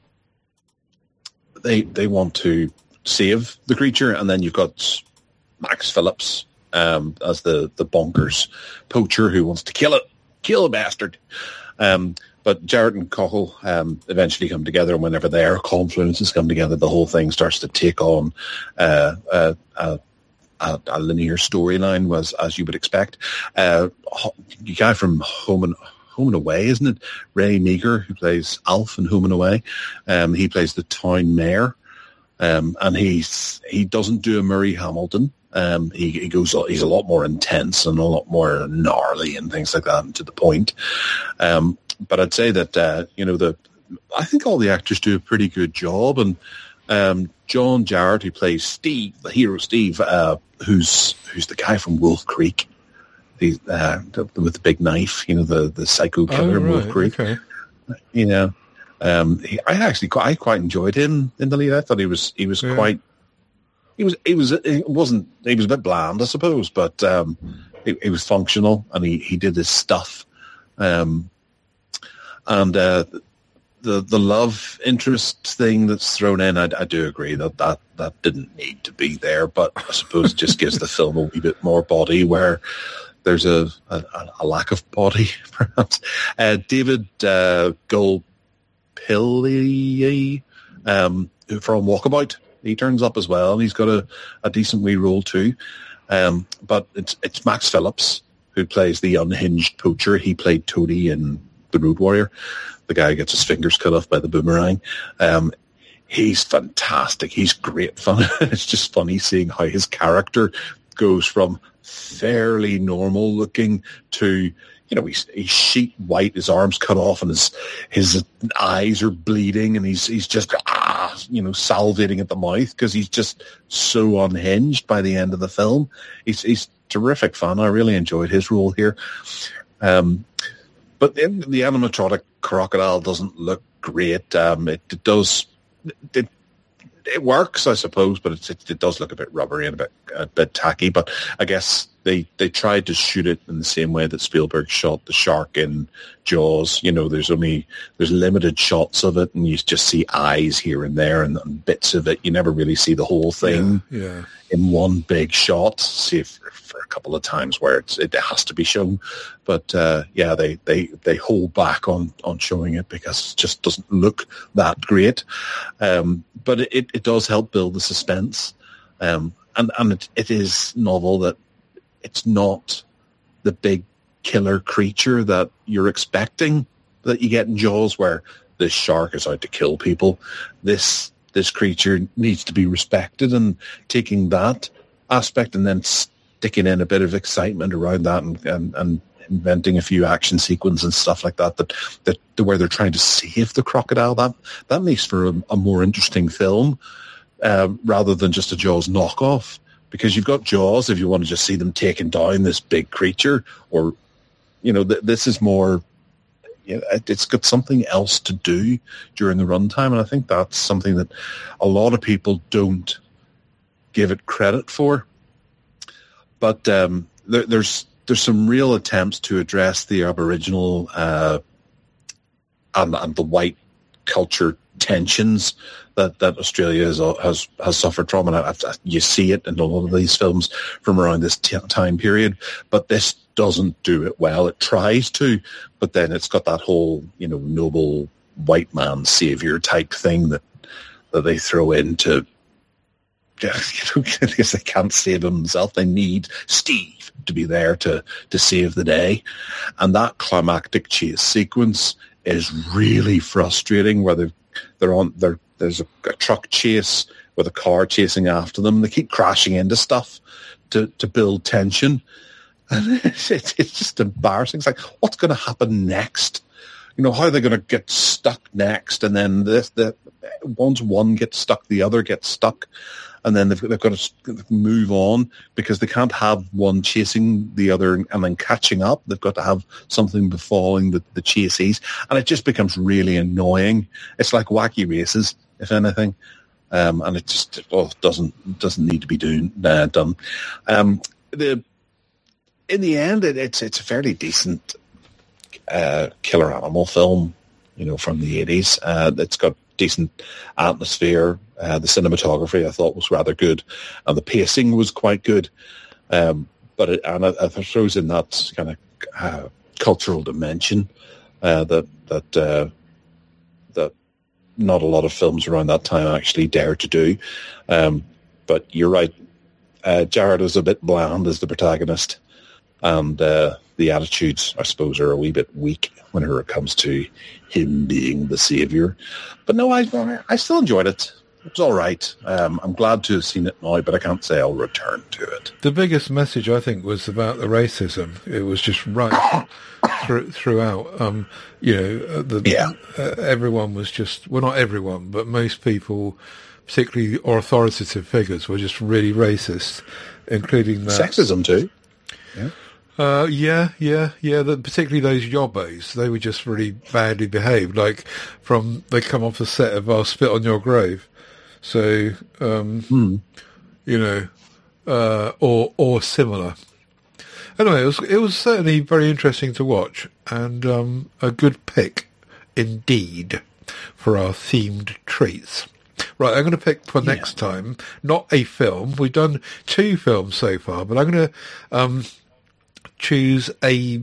they they want to save the creature, and then you've got Max Phillips um, as the, the bonkers poacher who wants to kill it, kill a bastard. Um, but Jarrett and Cockle um, eventually come together, and whenever their confluences come together, the whole thing starts to take on uh, uh, uh, a, a linear storyline, was as you would expect. Uh, the guy from Home and Home and Away, isn't it? Ray Meager, who plays Alf in Home and Away. Um, he plays the town mayor, um, and he's he doesn't do a Murray Hamilton. Um, he, he goes he's a lot more intense and a lot more gnarly and things like that, and to the point. Um, but I'd say that uh, you know the I think all the actors do a pretty good job, and um, John Jarrett, who plays Steve, the hero Steve, uh, who's who's the guy from Wolf Creek. The, uh, with the big knife, you know, the, the psycho killer oh, in right. Wolf Creek. Okay. You know, um, he, I actually quite, I quite enjoyed him in the lead. I thought he was he was yeah. quite he was he was it wasn't he was a bit bland, I suppose, but um, he, he was functional, and he, he did his stuff. Um, and uh, the the love interest thing that's thrown in, I, I do agree that, that that didn't need to be there, but I suppose it just gives the film a wee bit more body where there's a, a, a lack of body, perhaps. Uh, David uh, Gulpilly um, from Walkabout, he turns up as well, and he's got a, a decent wee role too. Um, but it's it's Max Phillips who plays the unhinged poacher. He played Toady in The Road Warrior. The guy who gets his fingers cut off by the boomerang. Um, he's fantastic. He's great fun. It's just funny seeing how his character goes from fairly normal looking to, you know, he's, he's sheet white, his arms cut off, and his his eyes are bleeding, and he's he's just ah, you know, salivating at the mouth because he's just so unhinged by the end of the film. He's he's terrific fun. I really enjoyed his role here. Um, but the, the animatronic crocodile doesn't look great. Um, it, it does. It, It works, I suppose, but it's, it, it does look a bit rubbery and a bit a bit tacky. But I guess they, they tried to shoot it in the same way that Spielberg shot the shark in Jaws. You know, there's only there's limited shots of it, and you just see eyes here and there and, and bits of it. You never really see the whole thing yeah, yeah. in one big shot. See if for a couple of times where it's, it has to be shown, but uh, yeah, they, they, they hold back on, on showing it because it just doesn't look that great. Um, but it, it does help build the suspense, um, and and it, it is novel that it's not the big killer creature that you're expecting that you get in Jaws, where this shark is out to kill people. This this creature needs to be respected, and taking that aspect and then sticking in a bit of excitement around that, and, and, and inventing a few action sequences and stuff like that, that, that where they're trying to save the crocodile, that that makes for a, a more interesting film, uh, rather than just a Jaws knockoff. Because you've got Jaws if you want to just see them taking down this big creature, or, you know, th- this is more, you know, it's got something else to do during the runtime, and I think that's something that a lot of people don't give it credit for. But um, there, there's there's some real attempts to address the Aboriginal uh, and, and the white culture tensions that, that Australia has, has has suffered from, and I, I, you see it in a lot of these films from around this t- time period. But this doesn't do it well. It tries to, but then it's got that whole, you know, noble white man savior type thing that that they throw into. You know, because they can't save themselves, they need Steve to be there to to save the day, and that climactic chase sequence is really frustrating. Where they're they're on they're there's a, a truck chase with a car chasing after them. They keep crashing into stuff to, to build tension. And it's, it's, it's just embarrassing. It's like, what's going to happen next? You know, how are they going to get stuck next? And then this, the, once one gets stuck, the other gets stuck. And then they've, they've got to move on because they can't have one chasing the other and then catching up. They've got to have something befalling the, the chasees. And it just becomes really annoying. It's like Wacky Races, if anything. Um, and it just well, doesn't doesn't need to be doing, uh, done. Um, the in the end, it, it's it's a fairly decent uh, killer animal film, you know, from the eighties. Uh, it's got decent atmosphere. Uh, the cinematography I thought was rather good, and the pacing was quite good. Um, but it, and it, it throws in that kind of uh, cultural dimension uh, that that uh, that not a lot of films around that time actually dared to do. Um, but you're right, uh, Jared is a bit bland as the protagonist, and uh, the attitudes, I suppose, are a wee bit weak whenever it comes to him being the savior. But no, I I still enjoyed it. It was all right. Um, I'm glad to have seen it now, but I can't say I'll return to it. The biggest message, I think, was about the racism. It was just right through, throughout. Um, you know, the, yeah. uh, everyone was just, well, not everyone, but most people, particularly authoritative figures, were just really racist, including that. Sexism too. Yeah. Uh, yeah, yeah, yeah. The, particularly those yobbos, they were just really badly behaved. Like from they come off the set of "I'll Spit on Your Grave," so um, hmm. you know, uh, or or similar. Anyway, it was it was certainly very interesting to watch, and um, a good pick indeed for our themed treats. Right, I'm going to pick for yeah. next time not a film. We've done two films so far, but I'm going to. Um, choose a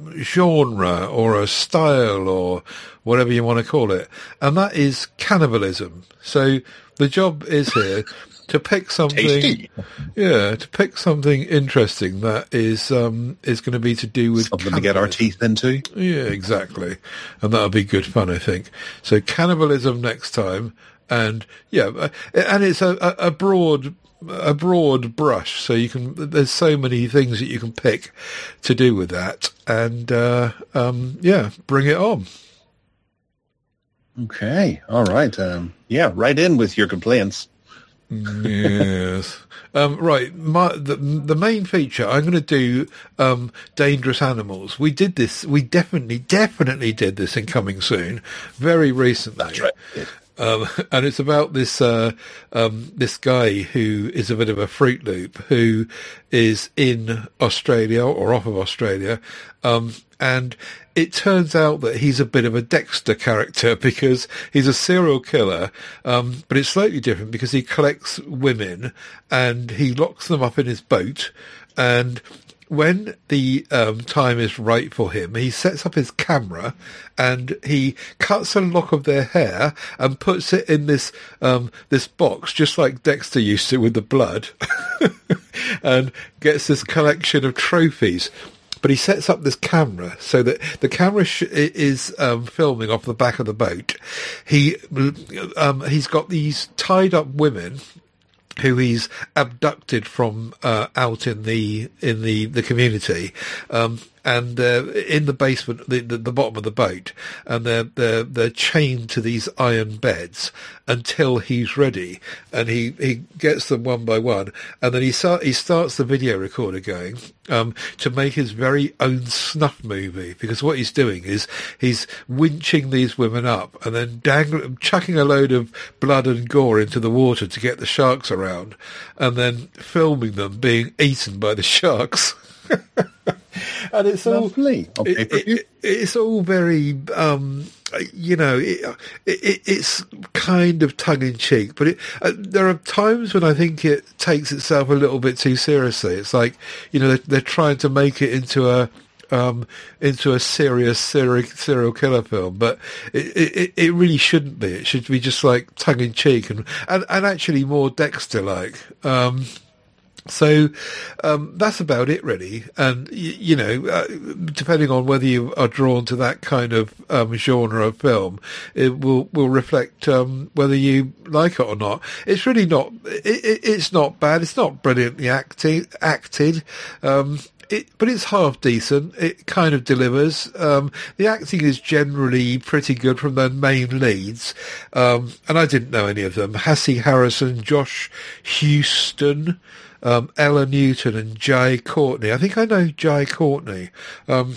genre or a style or whatever you want to call it, and that is cannibalism. So the job is here to pick something, Tasty. yeah, to pick something interesting that is um, is going to be to do with something to get our teeth into. Yeah, exactly, and that'll be good fun, I think. So cannibalism next time, and yeah, and it's a, a, a broad. a broad brush, so you can there's so many things that you can pick to do with that, and uh um yeah bring it on. Okay, all right. Um yeah, right in with your complaints. Yes. Um right, my the, the main feature, I'm going to do um Dangerous Animals. We did this we definitely definitely did this in Coming Soon very recently. That's right. Um, and it's about this uh, um, this guy who is a bit of a Fruit Loop, who is in Australia or off of Australia, um, and it turns out that he's a bit of a Dexter character because he's a serial killer, um, but it's slightly different because he collects women and he locks them up in his boat, and when the um, time is right for him, he sets up his camera and he cuts a lock of their hair and puts it in this um, this box, just like Dexter used to with the blood, and gets this collection of trophies. but he sets up this camera so that the camera sh- is um, filming off the back of the boat. He um, he's got these tied up women who he's abducted from uh, out in the in the the community, um, and uh, in the basement, the, the the bottom of the boat, and they're they're they're chained to these iron beds until he's ready, and he, he gets them one by one, and then he start, he starts the video recorder going um, to make his very own snuff movie, because what he's doing is he's winching these women up and then dangling, chucking a load of blood and gore into the water to get the sharks around, and then filming them being eaten by the sharks. And it's all lovely. Okay, it, it, it, it's all very, um, you know, it, it, it's kind of tongue in cheek, but it, uh, there are times when I think it takes itself a little bit too seriously. It's like, you know, they're, they're trying to make it into a um, into a serious serial, serial killer film, but it, it, it really shouldn't be. It should be just like tongue in cheek and, and, and actually more Dexter-like. Um, So um, that's about it, really. And, you, you know, uh, depending on whether you are drawn to that kind of um, genre of film, it will will reflect um, whether you like it or not. It's really not. It, it, it's not bad. It's not brilliantly acting, acted. Um, It, but it's half decent. It kind of delivers. Um, the acting is generally pretty good from the main leads. Um, and I didn't know any of them. Hassie Harrison, Josh Houston, um, Ella Newton and Jai Courtney. I think I know Jai Courtney. Um,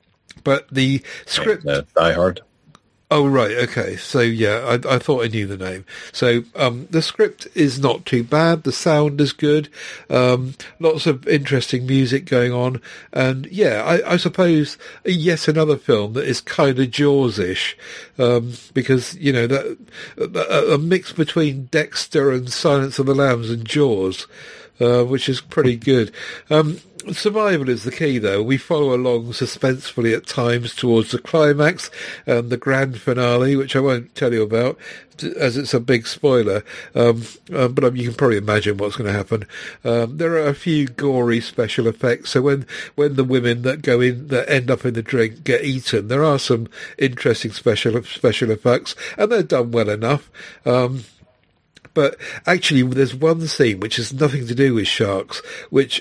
but the script... Uh, Die Hard. Oh, right, okay. So, yeah, I, I thought I knew the name. So, um, the script is not too bad. The sound is good. Um, lots of interesting music going on. And, yeah, I, I suppose yet another film that is kind of Jaws-ish. Um, because, you know, that a, a mix between Dexter and Silence of the Lambs and Jaws, uh, which is pretty good. Um, Survival is the key, though. We follow along suspensefully at times towards the climax and the grand finale, which I won't tell you about, as it's a big spoiler. Um, um, but um, you can probably imagine what's going to happen. Um, there are a few gory special effects. So when when the women that go in, that end up in the drink, get eaten, there are some interesting special special effects, and they're done well enough. Um, but actually, there's one scene which has nothing to do with sharks, which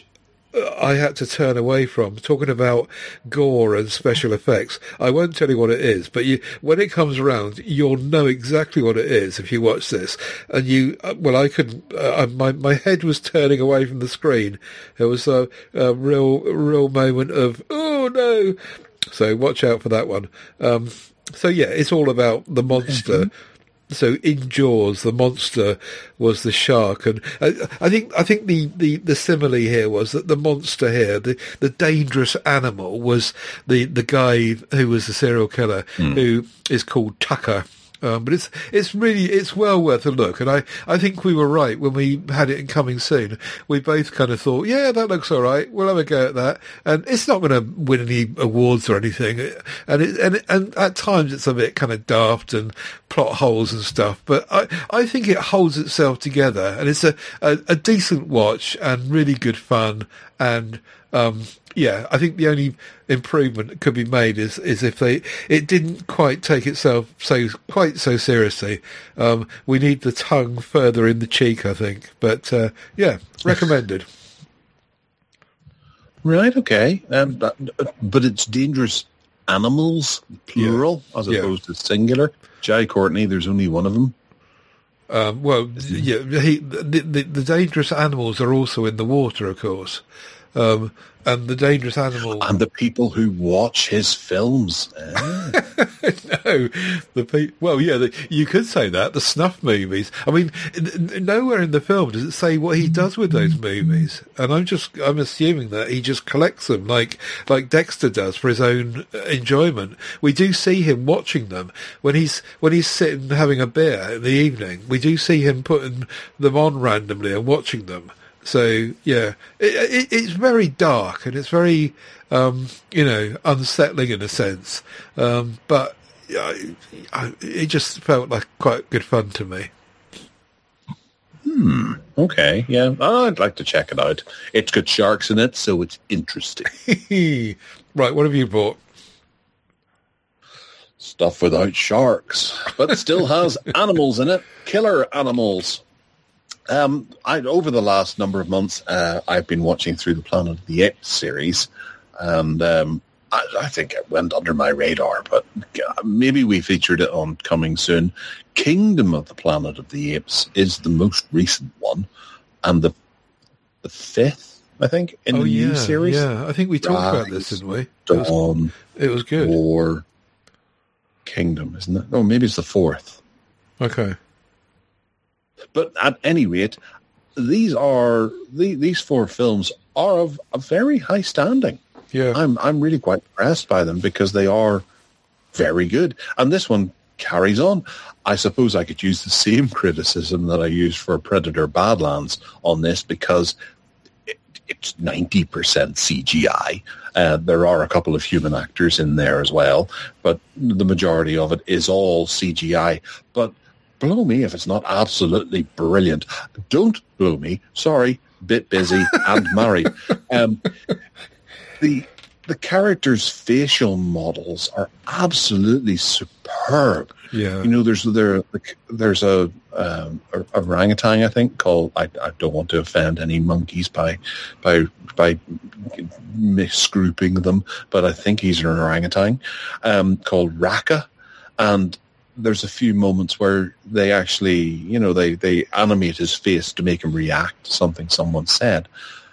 I had to turn away from. Talking about gore and special effects, I won't tell you what it is, but you, when it comes around, you'll know exactly what it is if you watch this. And you, well, I couldn't. Uh, my my head was turning away from the screen. It was a, a real real moment of oh no. So watch out for that one. Um, so yeah, it's all about the monster. Mm-hmm. So in Jaws, the monster was the shark, and I, I think I think the, the, the simile here was that the monster here, the, the dangerous animal, was the, the guy who was the serial killer, mm. who is called Tucker. Um, but it's it's really it's well worth a look, and I, I think we were right when we had it in Coming Soon. We both kind of thought, yeah, that looks all right. We'll have a go at that, and it's not going to win any awards or anything. And it, and and at times it's a bit kind of daft and plot holes and stuff. But I I think it holds itself together, and it's a a, a decent watch and really good fun. And um, yeah, I think the only improvement that could be made is, is if they it didn't quite take itself so quite so seriously. Um, we need the tongue further in the cheek, I think. But uh, yeah, recommended. Right, okay. Um, but, but it's dangerous animals, plural, yeah. as opposed yeah. to singular. Jai Courtney, there's only one of them. Um, well, yeah, he, the, the, the dangerous animals are also in the water, of course. Um, and the dangerous animal... And the people who watch his films. Ah. no. the pe- Well, yeah, the, you could say that. The snuff movies. I mean, n- nowhere in the film does it say what he does with those movies. And I'm just, I'm assuming that he just collects them like, like Dexter does for his own enjoyment. We do see him watching them. When he's, when he's sitting having a beer in the evening, we do see him putting them on randomly and watching them. So, yeah, it, it, it's very dark and it's very, um, you know, unsettling in a sense. Um, but uh, it just felt like quite good fun to me. Hmm. Okay. Yeah. I'd like to check it out. It's got sharks in it, so it's interesting. Right. What have you bought? Stuff without sharks, but still has animals in it. Killer animals. Um, I, over the last number of months, uh, I've been watching through the Planet of the Apes series, and um, I, I think it went under my radar, but maybe we featured it on Coming Soon. Kingdom of the Planet of the Apes is the most recent one, and the the fifth, I think, in oh, the yeah, new series. Yeah, I think we talked Rise, about this, didn't we? It Dawn, was, it was good. War, Kingdom, isn't it? Oh, maybe it's the fourth. Okay. But at any rate, these are the, these four films are of a very high standing. Yeah, I'm I'm really quite impressed by them because they are very good, and this one carries on. I suppose I could use the same criticism that I used for Predator: Badlands on this because it, it's ninety percent C G I. Uh, there are a couple of human actors in there as well, but the majority of it is all C G I. But blow me if it's not absolutely brilliant. Don't blow me. Sorry, bit busy and married. Um, the the characters' facial models are absolutely superb. yeah. You know, there's there there's a, um, a orangutan, I think, called. I, I don't want to offend any monkeys by by by misgrouping them, but I think he's an orangutan um, called Raka, and there's a few moments where they actually, you know, they, they animate his face to make him react to something someone said.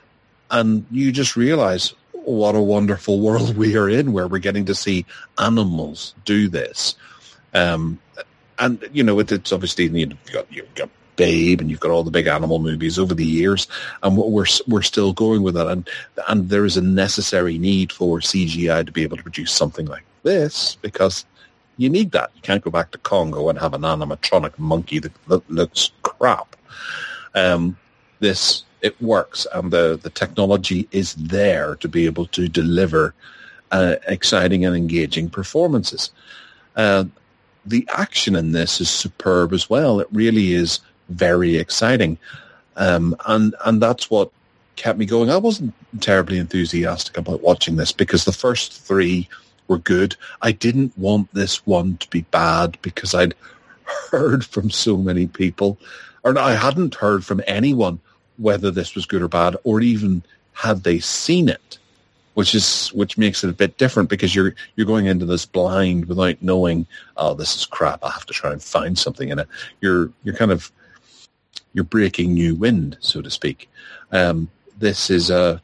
And you just realize what a wonderful world we are in where we're getting to see animals do this. Um, and, you know, it, it's obviously, you've got, you've got Babe and you've got all the big animal movies over the years, and what we're we're still going with that. And, and there is a necessary need for C G I to be able to produce something like this because you need that. You can't go back to Congo and have an animatronic monkey that, that looks crap. Um, this, it works, and the, the technology is there to be able to deliver uh, exciting and engaging performances. Uh, the action in this is superb as well. It really is very exciting. Um, and, and that's what kept me going. I wasn't terribly enthusiastic about watching this because the first three were good. I didn't want this one to be bad because I'd heard from so many people, or I hadn't heard from anyone whether this was good or bad, or even had they seen it, which is which makes it a bit different because you're you're going into this blind without knowing, oh, this is crap, I have to try and find something in it. You're you're kind of you're breaking new wind, so to speak. Um, this is a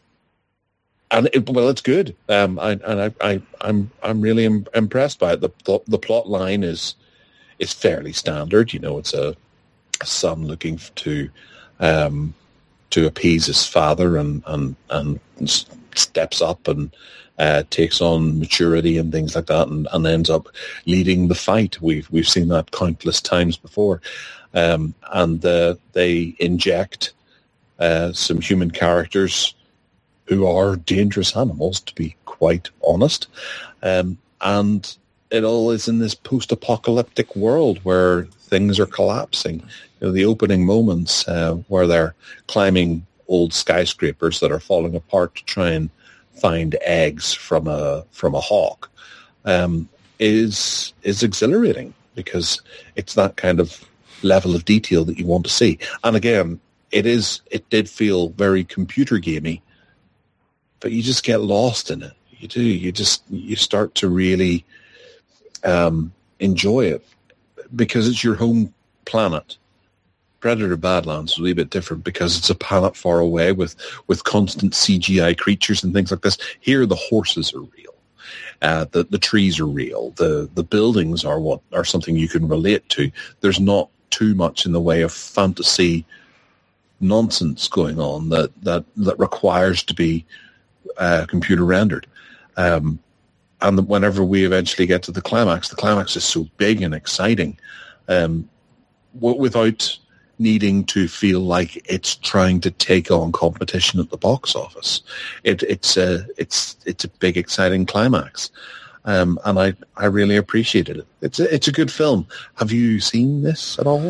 And it, well, it's good, um, I, and I, I, I'm I'm really im- impressed by it. The, the the plot line is is fairly standard. You know, it's a, a son looking to um, to appease his father, and and and steps up and uh, takes on maturity and things like that, and, and ends up leading the fight. We've we've seen that countless times before, um, and uh, they inject uh, some human characters who are dangerous animals, to be quite honest. Um, and it all is in this post-apocalyptic world where things are collapsing. You know, the opening moments uh, where they're climbing old skyscrapers that are falling apart to try and find eggs from a from a hawk um, is is exhilarating because it's that kind of level of detail that you want to see. And again, it is it did feel very computer gamey, but you just get lost in it. You do. You just you start to really um, enjoy it because it's your home planet. Predator: Badlands is a wee bit different because it's a planet far away with, with constant C G I creatures and things like this. Here, the horses are real. Uh, the the trees are real. The the buildings are what are something you can relate to. There's not too much in the way of fantasy nonsense going on that that, that requires to be Uh, computer rendered, um, and whenever we eventually get to the climax, the climax is so big and exciting, um, w- without needing to feel like it's trying to take on competition at the box office. It, it's a it's it's a big exciting climax, um, and I I really appreciated it. It's a, it's a good film. Have you seen this at all?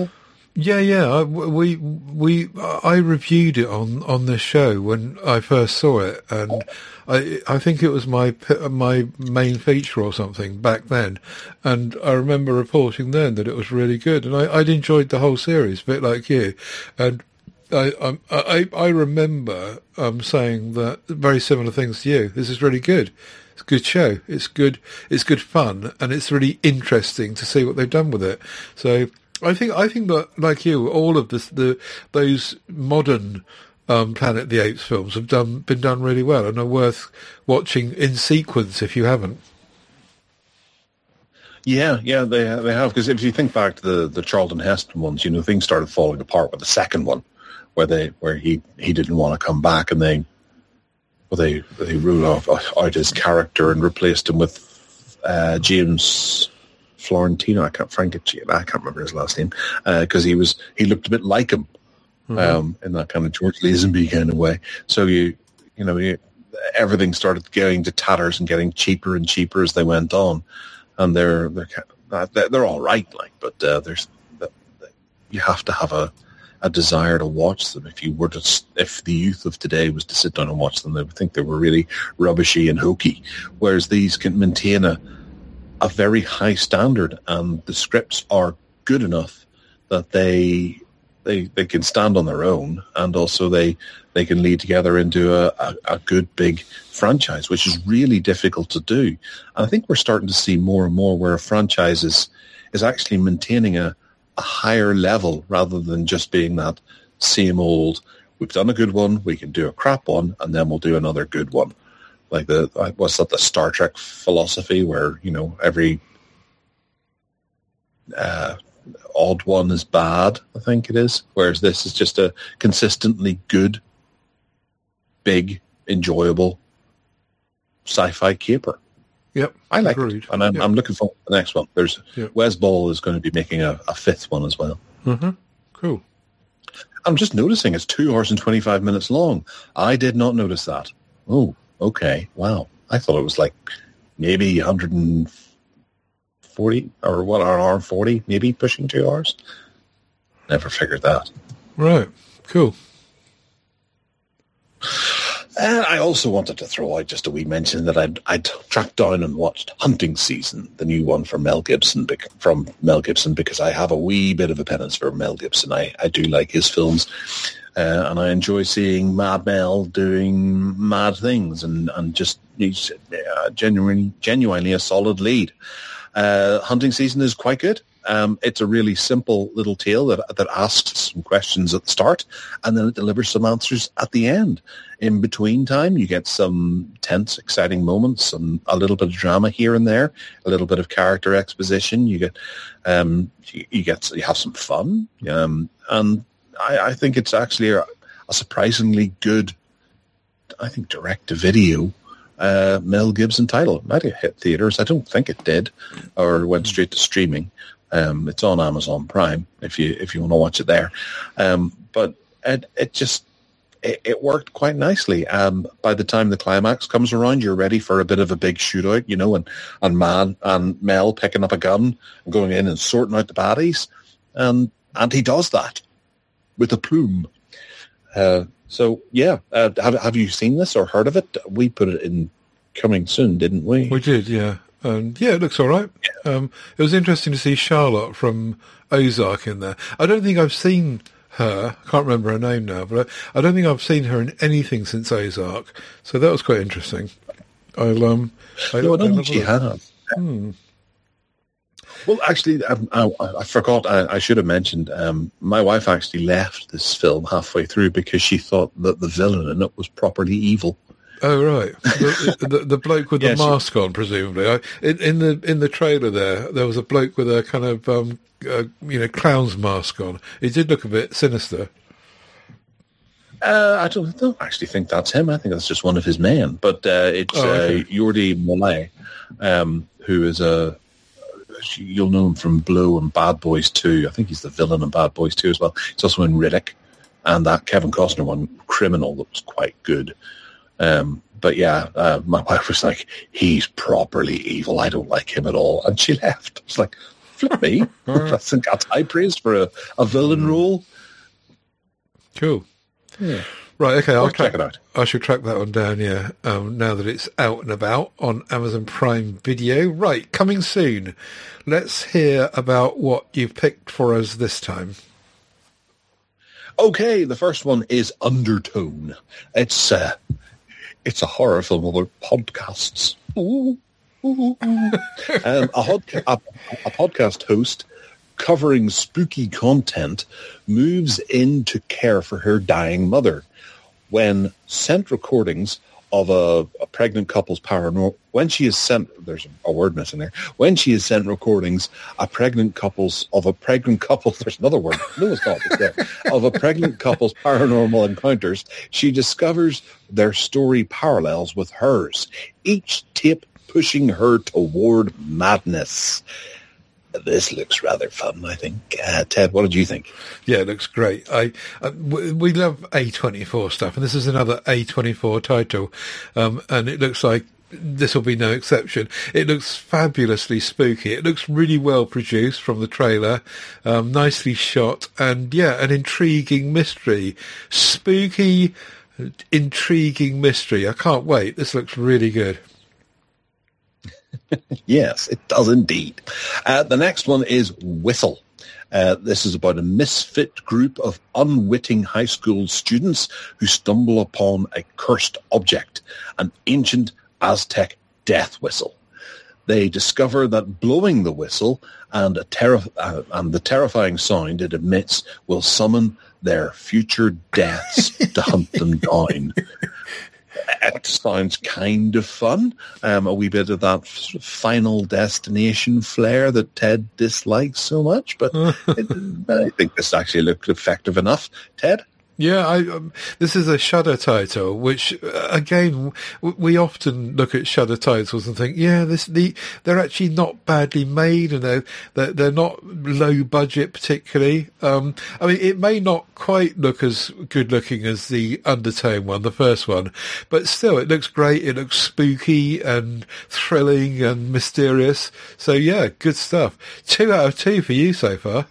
Yeah, yeah. I, we we I reviewed it on, on this show when I first saw it, and I I think it was my my main feature or something back then, and I remember reporting then that it was really good, and I I'd enjoyed the whole series, a bit like you, and I I I, I remember um saying that very similar things to you. This is really good. It's a good show. It's good. It's good fun, and it's really interesting to see what they've done with it. So. I think I think that, like you, all of this, the those modern um, Planet of the Apes films have done been done really well and are worth watching in sequence if you haven't. Yeah, yeah, they they have, because if you think back to the, the Charlton Heston ones, you know, things started falling apart with the second one, where they where he, he didn't want to come back, and they well they they ruled off out his character and replaced him with uh, James Florentino. I can't Frank. I can't remember his last name because uh, he was he looked a bit like him mm-hmm. um, in that kind of George Lazenby kind of way. So you you know you, everything started going to tatters and getting cheaper and cheaper as they went on, and they're they're they're, they're all right, like, but uh, there's you have to have a, a desire to watch them. If you were to if the youth of today was to sit down and watch them, they would think they were really rubbishy and hokey, whereas these can maintain a a very high standard, and the scripts are good enough that they they they can stand on their own, and also they they can lead together into a, a, a good big franchise, which is really difficult to do. And I think we're starting to see more and more where a franchise is, is actually maintaining a, a higher level rather than just being that same old, we've done a good one, we can do a crap one, and then we'll do another good one. Like the what's that the Star Trek philosophy, where you know every uh, odd one is bad. I think it is. Whereas this is just a consistently good, big, enjoyable sci-fi caper. Yep, I like agreed. it, and I'm, yep. I'm looking forward to the next one. There's yep. Wes Ball is going to be making a, a fifth one as well. Mm-hmm. Cool. I'm just noticing it's two hours and twenty-five minutes long. I did not notice that. Oh. Okay, wow. I thought it was like maybe one hundred forty or what, an hour and forty, maybe pushing two hours. Never figured that. Right, cool. And I also wanted to throw out just a wee mention that I'd, I'd tracked down and watched Hunting Season, the new one from Mel Gibson, from Mel Gibson, because I have a wee bit of a penance for Mel Gibson. I, I do like his films. Uh, and I enjoy seeing Mad Mel doing mad things, and, and just he's uh, genuinely, genuinely a solid lead. Uh, Hunting Season is quite good. Um, it's a really simple little tale that that asks some questions at the start, and then it delivers some answers at the end. In between time, you get some tense, exciting moments, and a little bit of drama here and there, a little bit of character exposition. You get, um, you, you get, you have some fun, um, and I, I think it's actually a, a surprisingly good, I think, direct-to-video uh, Mel Gibson title. It might have hit theaters. I don't think it did, or went straight to streaming. Um, it's on Amazon Prime if you if you want to watch it there. Um, but it it just it, it worked quite nicely. Um, by the time the climax comes around, you're ready for a bit of a big shootout, you know, and and man and Mel picking up a gun and going in and sorting out the baddies, and and he does that with a plume. Uh, so yeah, uh, have have you seen this or heard of it? We put it in coming soon, didn't we? We did, yeah. And yeah, it looks all right. Yeah. Um, it was interesting to see Charlotte from Ozark in there. I don't think I've seen her. I can't remember her name now, but I, I don't think I've seen her in anything since Ozark. So that was quite interesting. I'll um. I, no, I don't think she has. Hmm. Well, actually, I, I, I forgot. I, I should have mentioned. Um, my wife actually left this film halfway through because she thought that the villain in it was properly evil. Oh right, the, the, the bloke with the yeah, mask she, on, presumably. I, in, in the in the trailer there, there was a bloke with a kind of um, uh, you know clown's mask on. He did look a bit sinister. Uh, I don't, don't actually think that's him. I think that's just one of his men. But uh, it's oh, okay. uh, Jordi Molay, um, who is a you'll know him from Blow and Bad Boys two. I think he's the villain in Bad Boys two as well. He's also in Riddick and that Kevin Costner one, Criminal, that was quite good. Um, but yeah, uh, my wife was like, he's properly evil. I don't like him at all. And she left. It's like, Flip me. I think that's high praise for a, a villain role. Cool. Yeah. Right, okay, I'll Or check track it out. I should track that one down, yeah, um, now that it's out and about on Amazon Prime Video. Right, coming soon. Let's hear about what you've picked for us this time. Okay, the first one is Undertone. It's uh, it's a horror film about podcasts. Ooh, ooh, ooh. um, a, hod- a, a podcast host covering spooky content moves in to care for her dying mother. When sent recordings of a, a pregnant couple's paranormal, when she is sent, there's a word missing there. When she is sent recordings, a pregnant couple's of a pregnant couple. There's another word. No, it's not. It's there. Of a pregnant couple's paranormal encounters, she discovers their story parallels with hers. Each tape pushing her toward madness. This looks rather fun, I think. Uh, Ted, what did you think? Yeah, it looks great. I, I w- we love A twenty-four stuff, and this is another A twenty-four title, um, and it looks like this will be no exception. It looks fabulously spooky. It looks really well produced from the trailer, um, nicely shot, and yeah, an intriguing mystery. Spooky, intriguing mystery. I can't wait. This looks really good. Yes, it does indeed. Uh, the next one is Whistle. Uh, this is about a misfit group of unwitting high school students who stumble upon a cursed object, an ancient Aztec death whistle. They discover that blowing the whistle and, a terri- uh, and the terrifying sound it emits will summon their future deaths to hunt them down. It sounds kind of fun. Um, a wee bit of that f- Final Destination flair that Ted dislikes so much, but it, I think this actually looked effective enough. Ted? Yeah, I, um, this is a Shudder title, which uh, again w- we often look at Shudder titles and think, yeah, this the they're actually not badly made, and they're they're, they're not low budget particularly. Um, I mean, it may not quite look as good looking as the Undertone one, the first one, but still, it looks great. It looks spooky and thrilling and mysterious. So yeah, good stuff. Two out of two for you so far.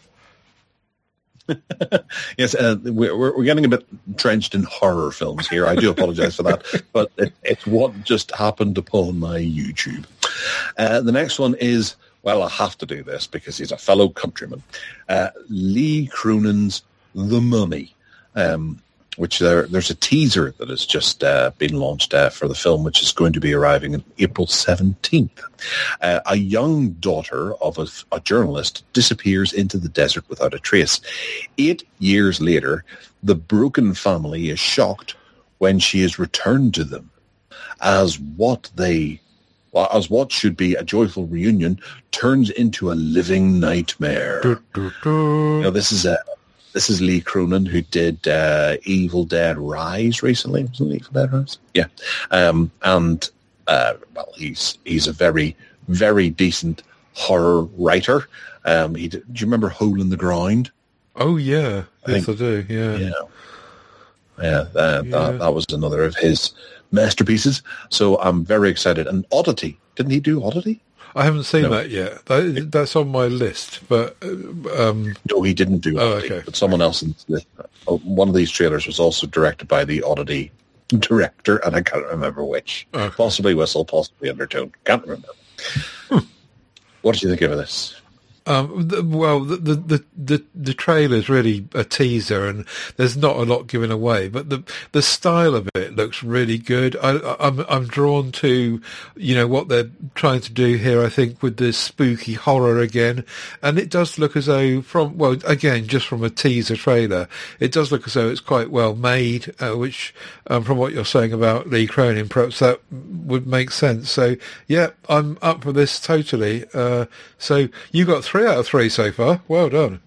Yes, uh, we're, we're getting a bit trenched in horror films here. I do apologize for that, but it, it's what just happened upon my YouTube. Uh, the next one is, well, I have to do this because he's a fellow countryman. Uh, Lee Cronin's The Mummy, um, which there, there's a teaser that has just uh, been launched uh, for the film, which is going to be arriving on April seventeenth. Uh, a young daughter of a, a journalist disappears into the desert without a trace. Eight years later, the broken family is shocked when she is returned to them as what they, well, as what should be a joyful reunion turns into a living nightmare. Du, du, du. You know, this is a This is Lee Cronin, who did uh, Evil Dead Rise recently. Wasn't it Evil Dead Rise? Yeah. Um, and, uh, well, he's he's a very, very decent horror writer. Um, he did, do you remember Hole in the Ground? Oh, yeah. I Yes, think- I do, yeah. Yeah. Yeah, uh, Yeah. That, that was another of his masterpieces. So I'm very excited. And Oddity. Didn't he do Oddity? I haven't seen No. that yet. That, that's on my list, but uh, um, No, he didn't do Oh, Oddity. okay. But someone else in the, uh, one of these trailers was also directed by the Oddity director, and I can't remember which. Okay. Possibly Whistle, possibly Undertone. Can't remember. What did you think of this? Um, the, well, the, the the the the trailer is really a teaser, and there's not a lot given away. But the the style of it looks really good. I, I, I'm I'm drawn to, you know, what they're trying to do here. I think with this spooky horror again, and it does look as though from well again just from a teaser trailer, it does look as though it's quite well made. Uh, which um, from what you're saying about Lee Cronin, perhaps that would make sense. So yeah, I'm up for this totally. Uh, so you got three out of three so far. Well done.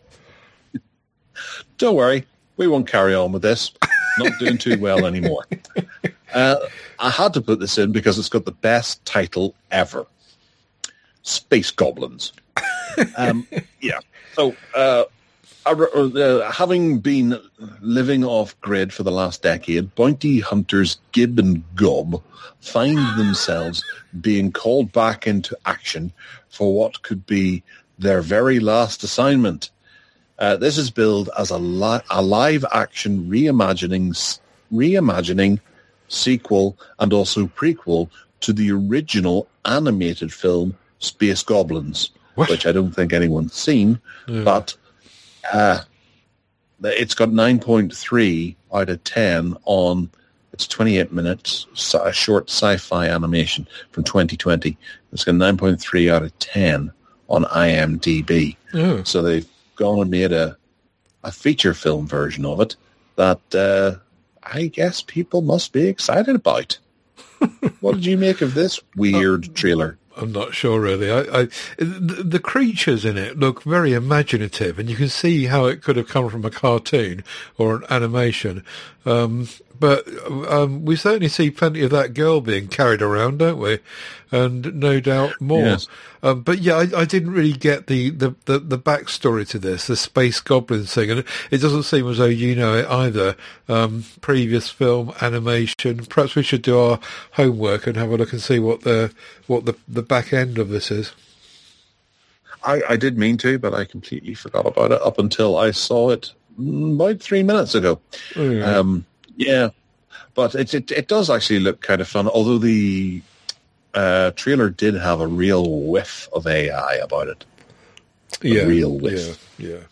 Don't worry, we won't carry on with this. Not doing too well anymore. Uh, I had to put this in because it's got the best title ever. Space Goblins. Um, yeah. So, uh, I, uh, having been living off-grid for the last decade, bounty hunters Gib and Gob find themselves being called back into action for what could be Their Very Last Assignment. Uh, this is billed as a, li- a live-action reimagining, reimagining sequel and also prequel to the original animated film Space Goblins, what? which I don't think anyone's seen, yeah. but uh, it's got nine point three out of ten on, it's twenty-eight minutes, a short sci-fi animation from twenty twenty. It's got nine point three out of ten on I M D B. Oh. So they've gone and made a, a feature film version of it that uh, I guess people must be excited about. What did you make of this weird uh, trailer? I'm not sure, really. I, I the, the creatures in it look very imaginative, and you can see how it could have come from a cartoon or an animation. Um, but um, we certainly see plenty of that girl being carried around, don't we? And no doubt more. Yes. Um, but yeah, I, I didn't really get the, the, the, the backstory to this, the Space Goblins thing, and it, it doesn't seem as though you know it either. Um, previous film, animation. Perhaps we should do our homework and have a look and see what the what the, the back end of this is. I, I did mean to, but I completely forgot about it up until I saw it about three minutes ago. Mm. Um, yeah, but it, it it does actually look kind of fun, although the uh, trailer did have a real whiff of A I about it. A yeah, real whiff. Yeah, yeah.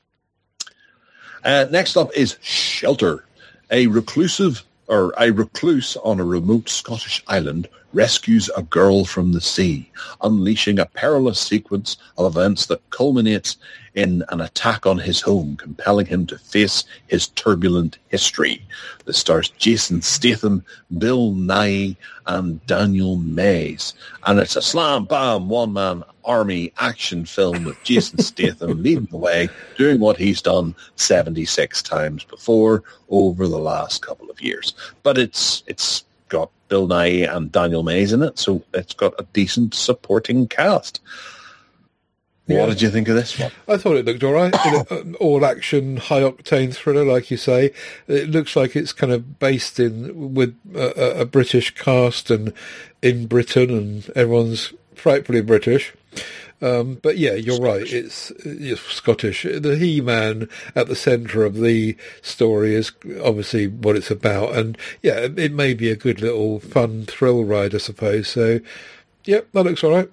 Uh, next up is Shelter. A reclusive or a recluse on a remote Scottish island rescues a girl from the sea, unleashing a perilous sequence of events that culminates in an attack on his home, compelling him to face his turbulent history. This stars Jason Statham, Bill Nighy, and Daniel Mays. And it's a slam-bam, one-man army action film with Jason Statham leading the way, doing what he's done seventy-six times before over the last couple of years. But it's it's got Bill Nighy and Daniel Mays in it, so it's got a decent supporting cast. What yeah. did you think of this one? I thought it looked all right. An all-action, high-octane thriller, like you say. It looks like it's kind of based in with a, a British cast and in Britain, and everyone's frightfully British. Um, but yeah, you're Scottish. right. It's, it's Scottish. The He-Man at the centre of the story is obviously what it's about, and yeah, it, it may be a good little fun thrill ride, I suppose. So, yeah, that looks all right.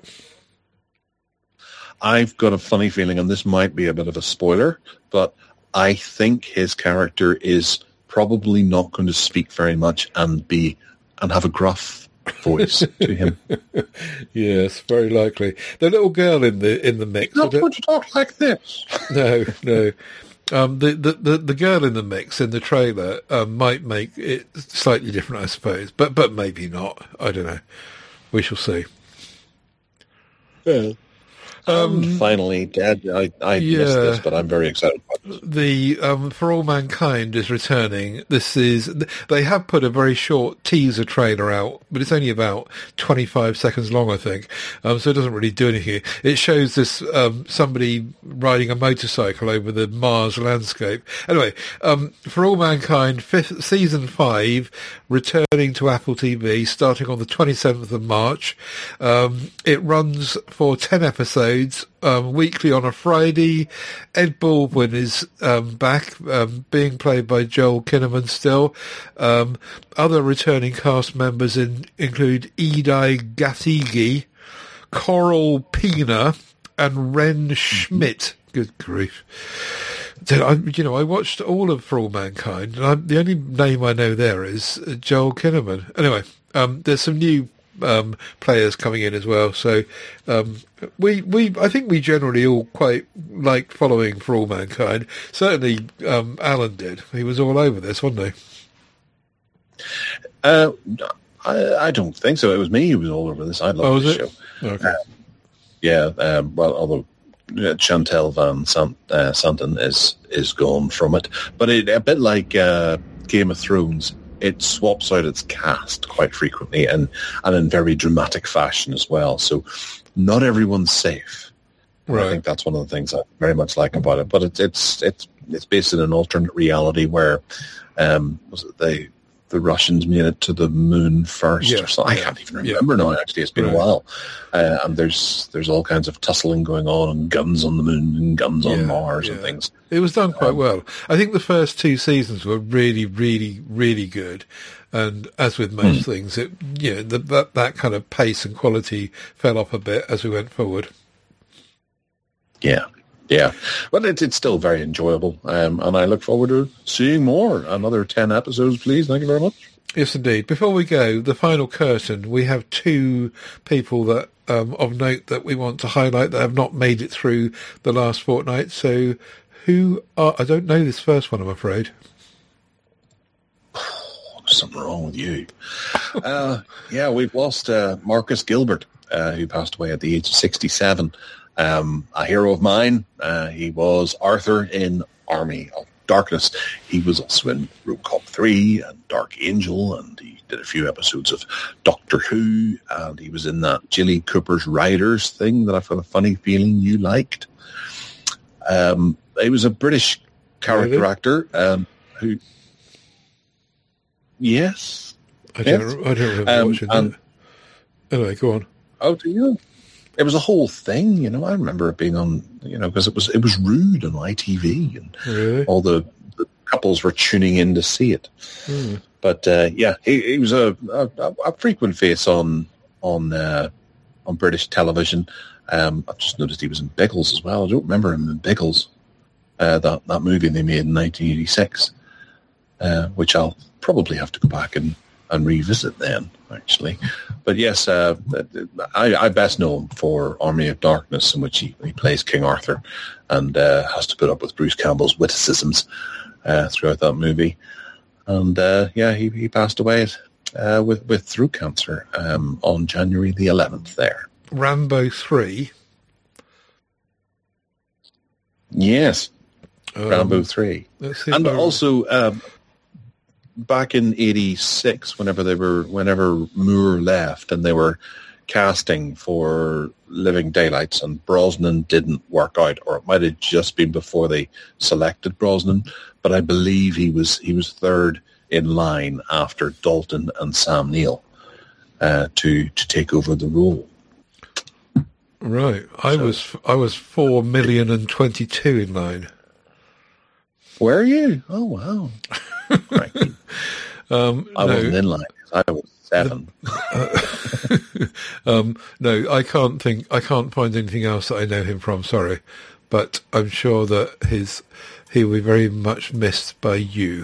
I've got a funny feeling, and this might be a bit of a spoiler, but I think his character is probably not going to speak very much and be and have a gruff voice to him. Yes, very likely. The little girl in the in the mix. Not going to talk like this. No, no. Um, the, the, the, the girl in the mix in the trailer um, might make it slightly different, I suppose, but but maybe not. I don't know. We shall see. Yeah. Um, um, finally, Dad, I, I yeah, missed this, but I'm very excited about this. The um, For All Mankind is returning. This is they have put a very short teaser trailer out, but it's only about twenty-five seconds long, I think. Um, so it doesn't really do anything. It shows this um, somebody riding a motorcycle over the Mars landscape. Anyway, um, For All Mankind, fifth, season five, returning to Apple T V, starting on the twenty-seventh of March. Um, it runs for ten episodes. Um, weekly on a Friday. Ed Baldwin is um, back, um, being played by Joel Kinnaman still. Um, other returning cast members in, include Edie Gathegi, Coral Pina, and Ren Schmidt. Good grief. I, you know, I watched all of For All Mankind, and I'm, the only name I know there is Joel Kinnaman. Anyway, um, there's some new Um, players coming in as well, so um, we we I think we generally all quite like following For All Mankind. Certainly, um, Alan did. He was all over this, wasn't he? Uh, I, I don't think so. It was me who was all over this. I love oh, this show. Okay. Uh, yeah. Um, well, although uh, Chantel Van Sant, uh, Santon is is gone from it, but it, a bit like uh, Game of Thrones. It swaps out its cast quite frequently and, and in very dramatic fashion as well. So not everyone's safe. Right. I think that's one of the things I very much like about it. But it's it's it's it's based in an alternate reality where um, was it they the Russians made it to the moon first. Yeah, or something. yeah, I can't even remember yeah. now. Actually, it's been Right. a while, uh, and there's there's all kinds of tussling going on, and guns on the moon and guns on Yeah, Mars yeah. and things. It was done quite Um, well. I think the first two seasons were really, really, really good. And as with most Hmm. things, it you know, the, that that kind of pace and quality fell off a bit as we went forward. Yeah, yeah, but it, it's still very enjoyable, um, and I look forward to seeing more. Another ten episodes, please. Thank you very much. Yes, indeed. Before we go, the final curtain, we have two people that um, of note that we want to highlight that have not made it through the last fortnight. So who are... I don't know this first one, I'm afraid. There's something wrong with you. uh, yeah, we've lost uh, Marcus Gilbert, uh, who passed away at the age of sixty-seven. Um, a hero of mine. Uh, he was Arthur in Army of Darkness. He was also in RoboCop three and Dark Angel, and he did a few episodes of Doctor Who, and he was in that Jilly Cooper's Riders thing that I've got a funny feeling you liked. Um, he was a British character Really? actor um, who... Yes. I don't, Yes. I don't remember Um, watching and- that. Anyway, go on. Oh, do you? It was a whole thing, you know. I remember it being on, you know, because it was it was rude on I T V, and Really? all the, the couples were tuning in to see it. Hmm. But uh, yeah, he, he was a, a, a frequent face on on uh, on British television. Um, I've just noticed he was in Biggles as well. I don't remember him in Biggles, uh, that that movie they made in nineteen eighty-six, uh, which I'll probably have to go back and, and revisit then, actually. But yes, uh, I, I best know him for Army of Darkness, in which he, he plays King Arthur and uh, has to put up with Bruce Campbell's witticisms uh, throughout that movie. And uh, yeah, he, he passed away uh, with, with throat cancer um, on January the eleventh there. Rambo three. Yes, Um, Rambo three. let's see if And I- also, um, back in eighty-six, whenever they were, whenever Moore left and they were casting for Living Daylights, and Brosnan didn't work out, or it might have just been before they selected Brosnan, but I believe he was he was third in line after Dalton and Sam Neill uh, to to take over the role. Right. I So- was I was four million and twenty two in line. Were you? Oh wow! Right. Um, I no, wasn't in line. I was seven. um, no, I can't think. I can't find anything else that I know him from. Sorry, but I'm sure that his he will be very much missed by you.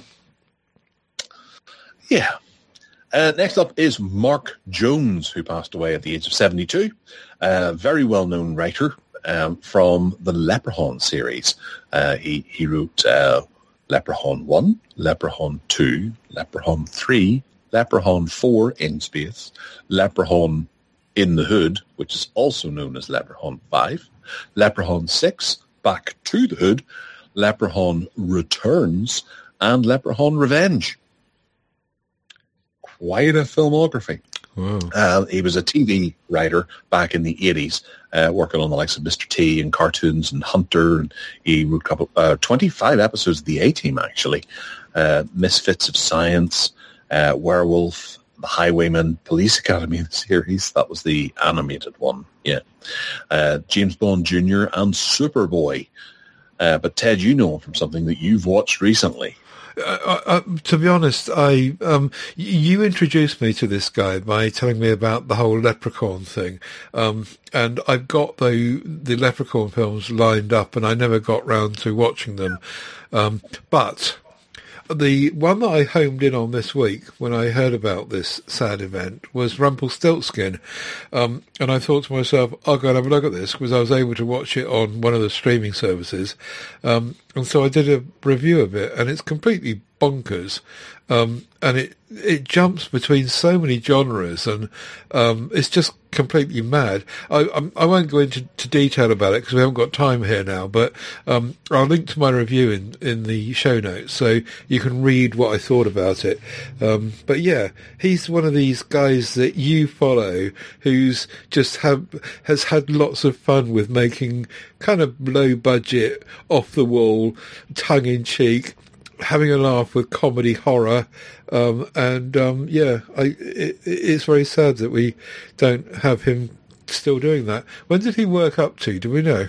Yeah. Uh, next up is Mark Jones, who passed away at the age of seventy-two. A very well-known writer um, from the Leprechaun series. Uh, he, he wrote uh, Leprechaun one, Leprechaun two, Leprechaun three, Leprechaun four in space, Leprechaun in the Hood, which is also known as Leprechaun five, Leprechaun six, Back to the Hood, Leprechaun Returns, and Leprechaun Revenge. Quite a filmography. Wow. Uh, he was a T V writer back in the eighties, uh, working on the likes of Mister T and cartoons and Hunter. And he wrote a couple, uh, twenty-five episodes of the A-Team, actually. Uh, Misfits of Science, uh, Werewolf, The Highwayman, Police Academy series. That was the animated one, yeah. Uh, James Bond Junior and Superboy. Uh, but Ted, you know him from something that you've watched recently. Uh, uh, to be honest, I um, y- you introduced me to this guy by telling me about the whole Leprechaun thing, um, and I've got the the Leprechaun films lined up, and I never got round to watching them. Um, but the one that I homed in on this week when I heard about this sad event was Rumpelstiltskin, um, and I thought to myself, "I'll go and have a look at this," because I was able to watch it on one of the streaming services. Um, and so I did a review of it, and it's completely bonkers. Um, and it it jumps between so many genres, and um, it's just completely mad. I I'm, I won't go into to detail about it because we haven't got time here now. But um, I'll link to my review in, in the show notes so you can read what I thought about it. Um, but yeah, he's one of these guys that you follow who's just have has had lots of fun with making kind of low budget, off the wall, tongue in cheek, having a laugh with comedy horror, um, and um, yeah, I, it, it's very sad that we don't have him still doing that. When did he work up to? Do we know?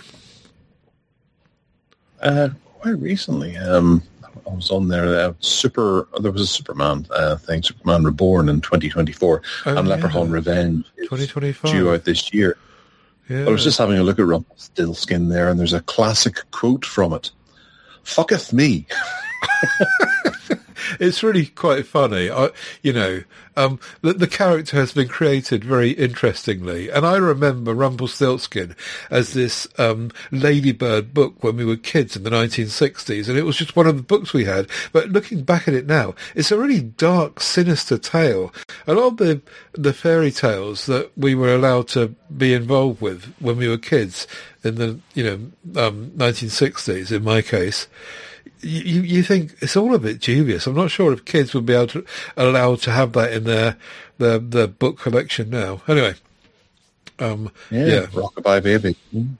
Uh, quite recently. Um, I was on there. Uh, super. There was a Superman uh, thing, Superman Reborn in twenty twenty-four, oh, and yeah. Leprechaun Revenge twenty twenty-five due out this year. Yeah. I was just having a look at Rumpelstiltskin there, and there's a classic quote from it. "Fucketh me." It's really quite funny. I, you know, um, the, the character has been created very interestingly. And I remember Rumpelstiltskin as this um, Ladybird book when we were kids in the nineteen sixties. And it was just one of the books we had. But looking back at it now, it's a really dark, sinister tale. A lot of the, the fairy tales that we were allowed to be involved with when we were kids in the, you know, um, nineteen sixties, in my case, You, you think it's all a bit dubious. I'm not sure if kids would be able to allowed to have that in their their, their book collection now. Anyway, um, yeah, yeah, Rockabye Baby.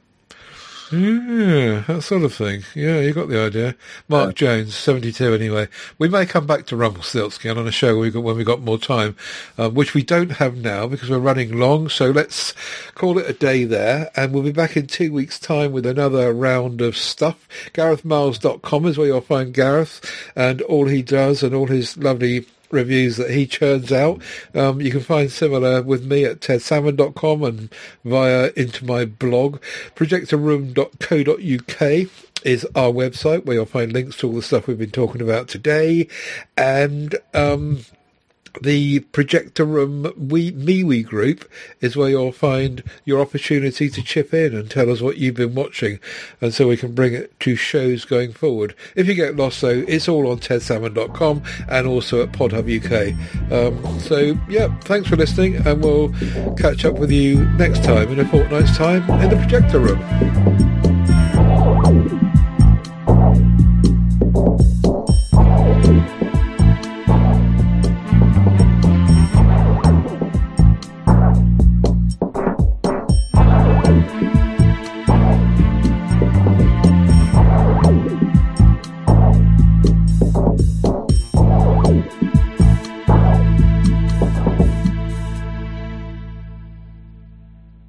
Yeah, that sort of thing. Yeah, you got the idea. Mark yeah. Jones, seventy-two anyway. We may come back to Rumpelstiltskin on a show we got, when we got more time, um, which we don't have now because we're running long. So let's call it a day there. And we'll be back in two weeks' time with another round of stuff. Gareth Miles dot com is where you'll find Gareth and all he does and all his lovely reviews that he churns out. Um, you can find similar with me at ted salmon dot com and via into my blog. projector room dot co dot uk is our website where you'll find links to all the stuff we've been talking about today. And um, the Projector Room we, MeWe group is where you'll find your opportunity to chip in and tell us what you've been watching, and so we can bring it to shows going forward. If you get lost, though, it's all on ted salmon dot com and also at PodHub U K. Um, so, yeah, thanks for listening, and we'll catch up with you next time in a fortnight's time in the Projector Room.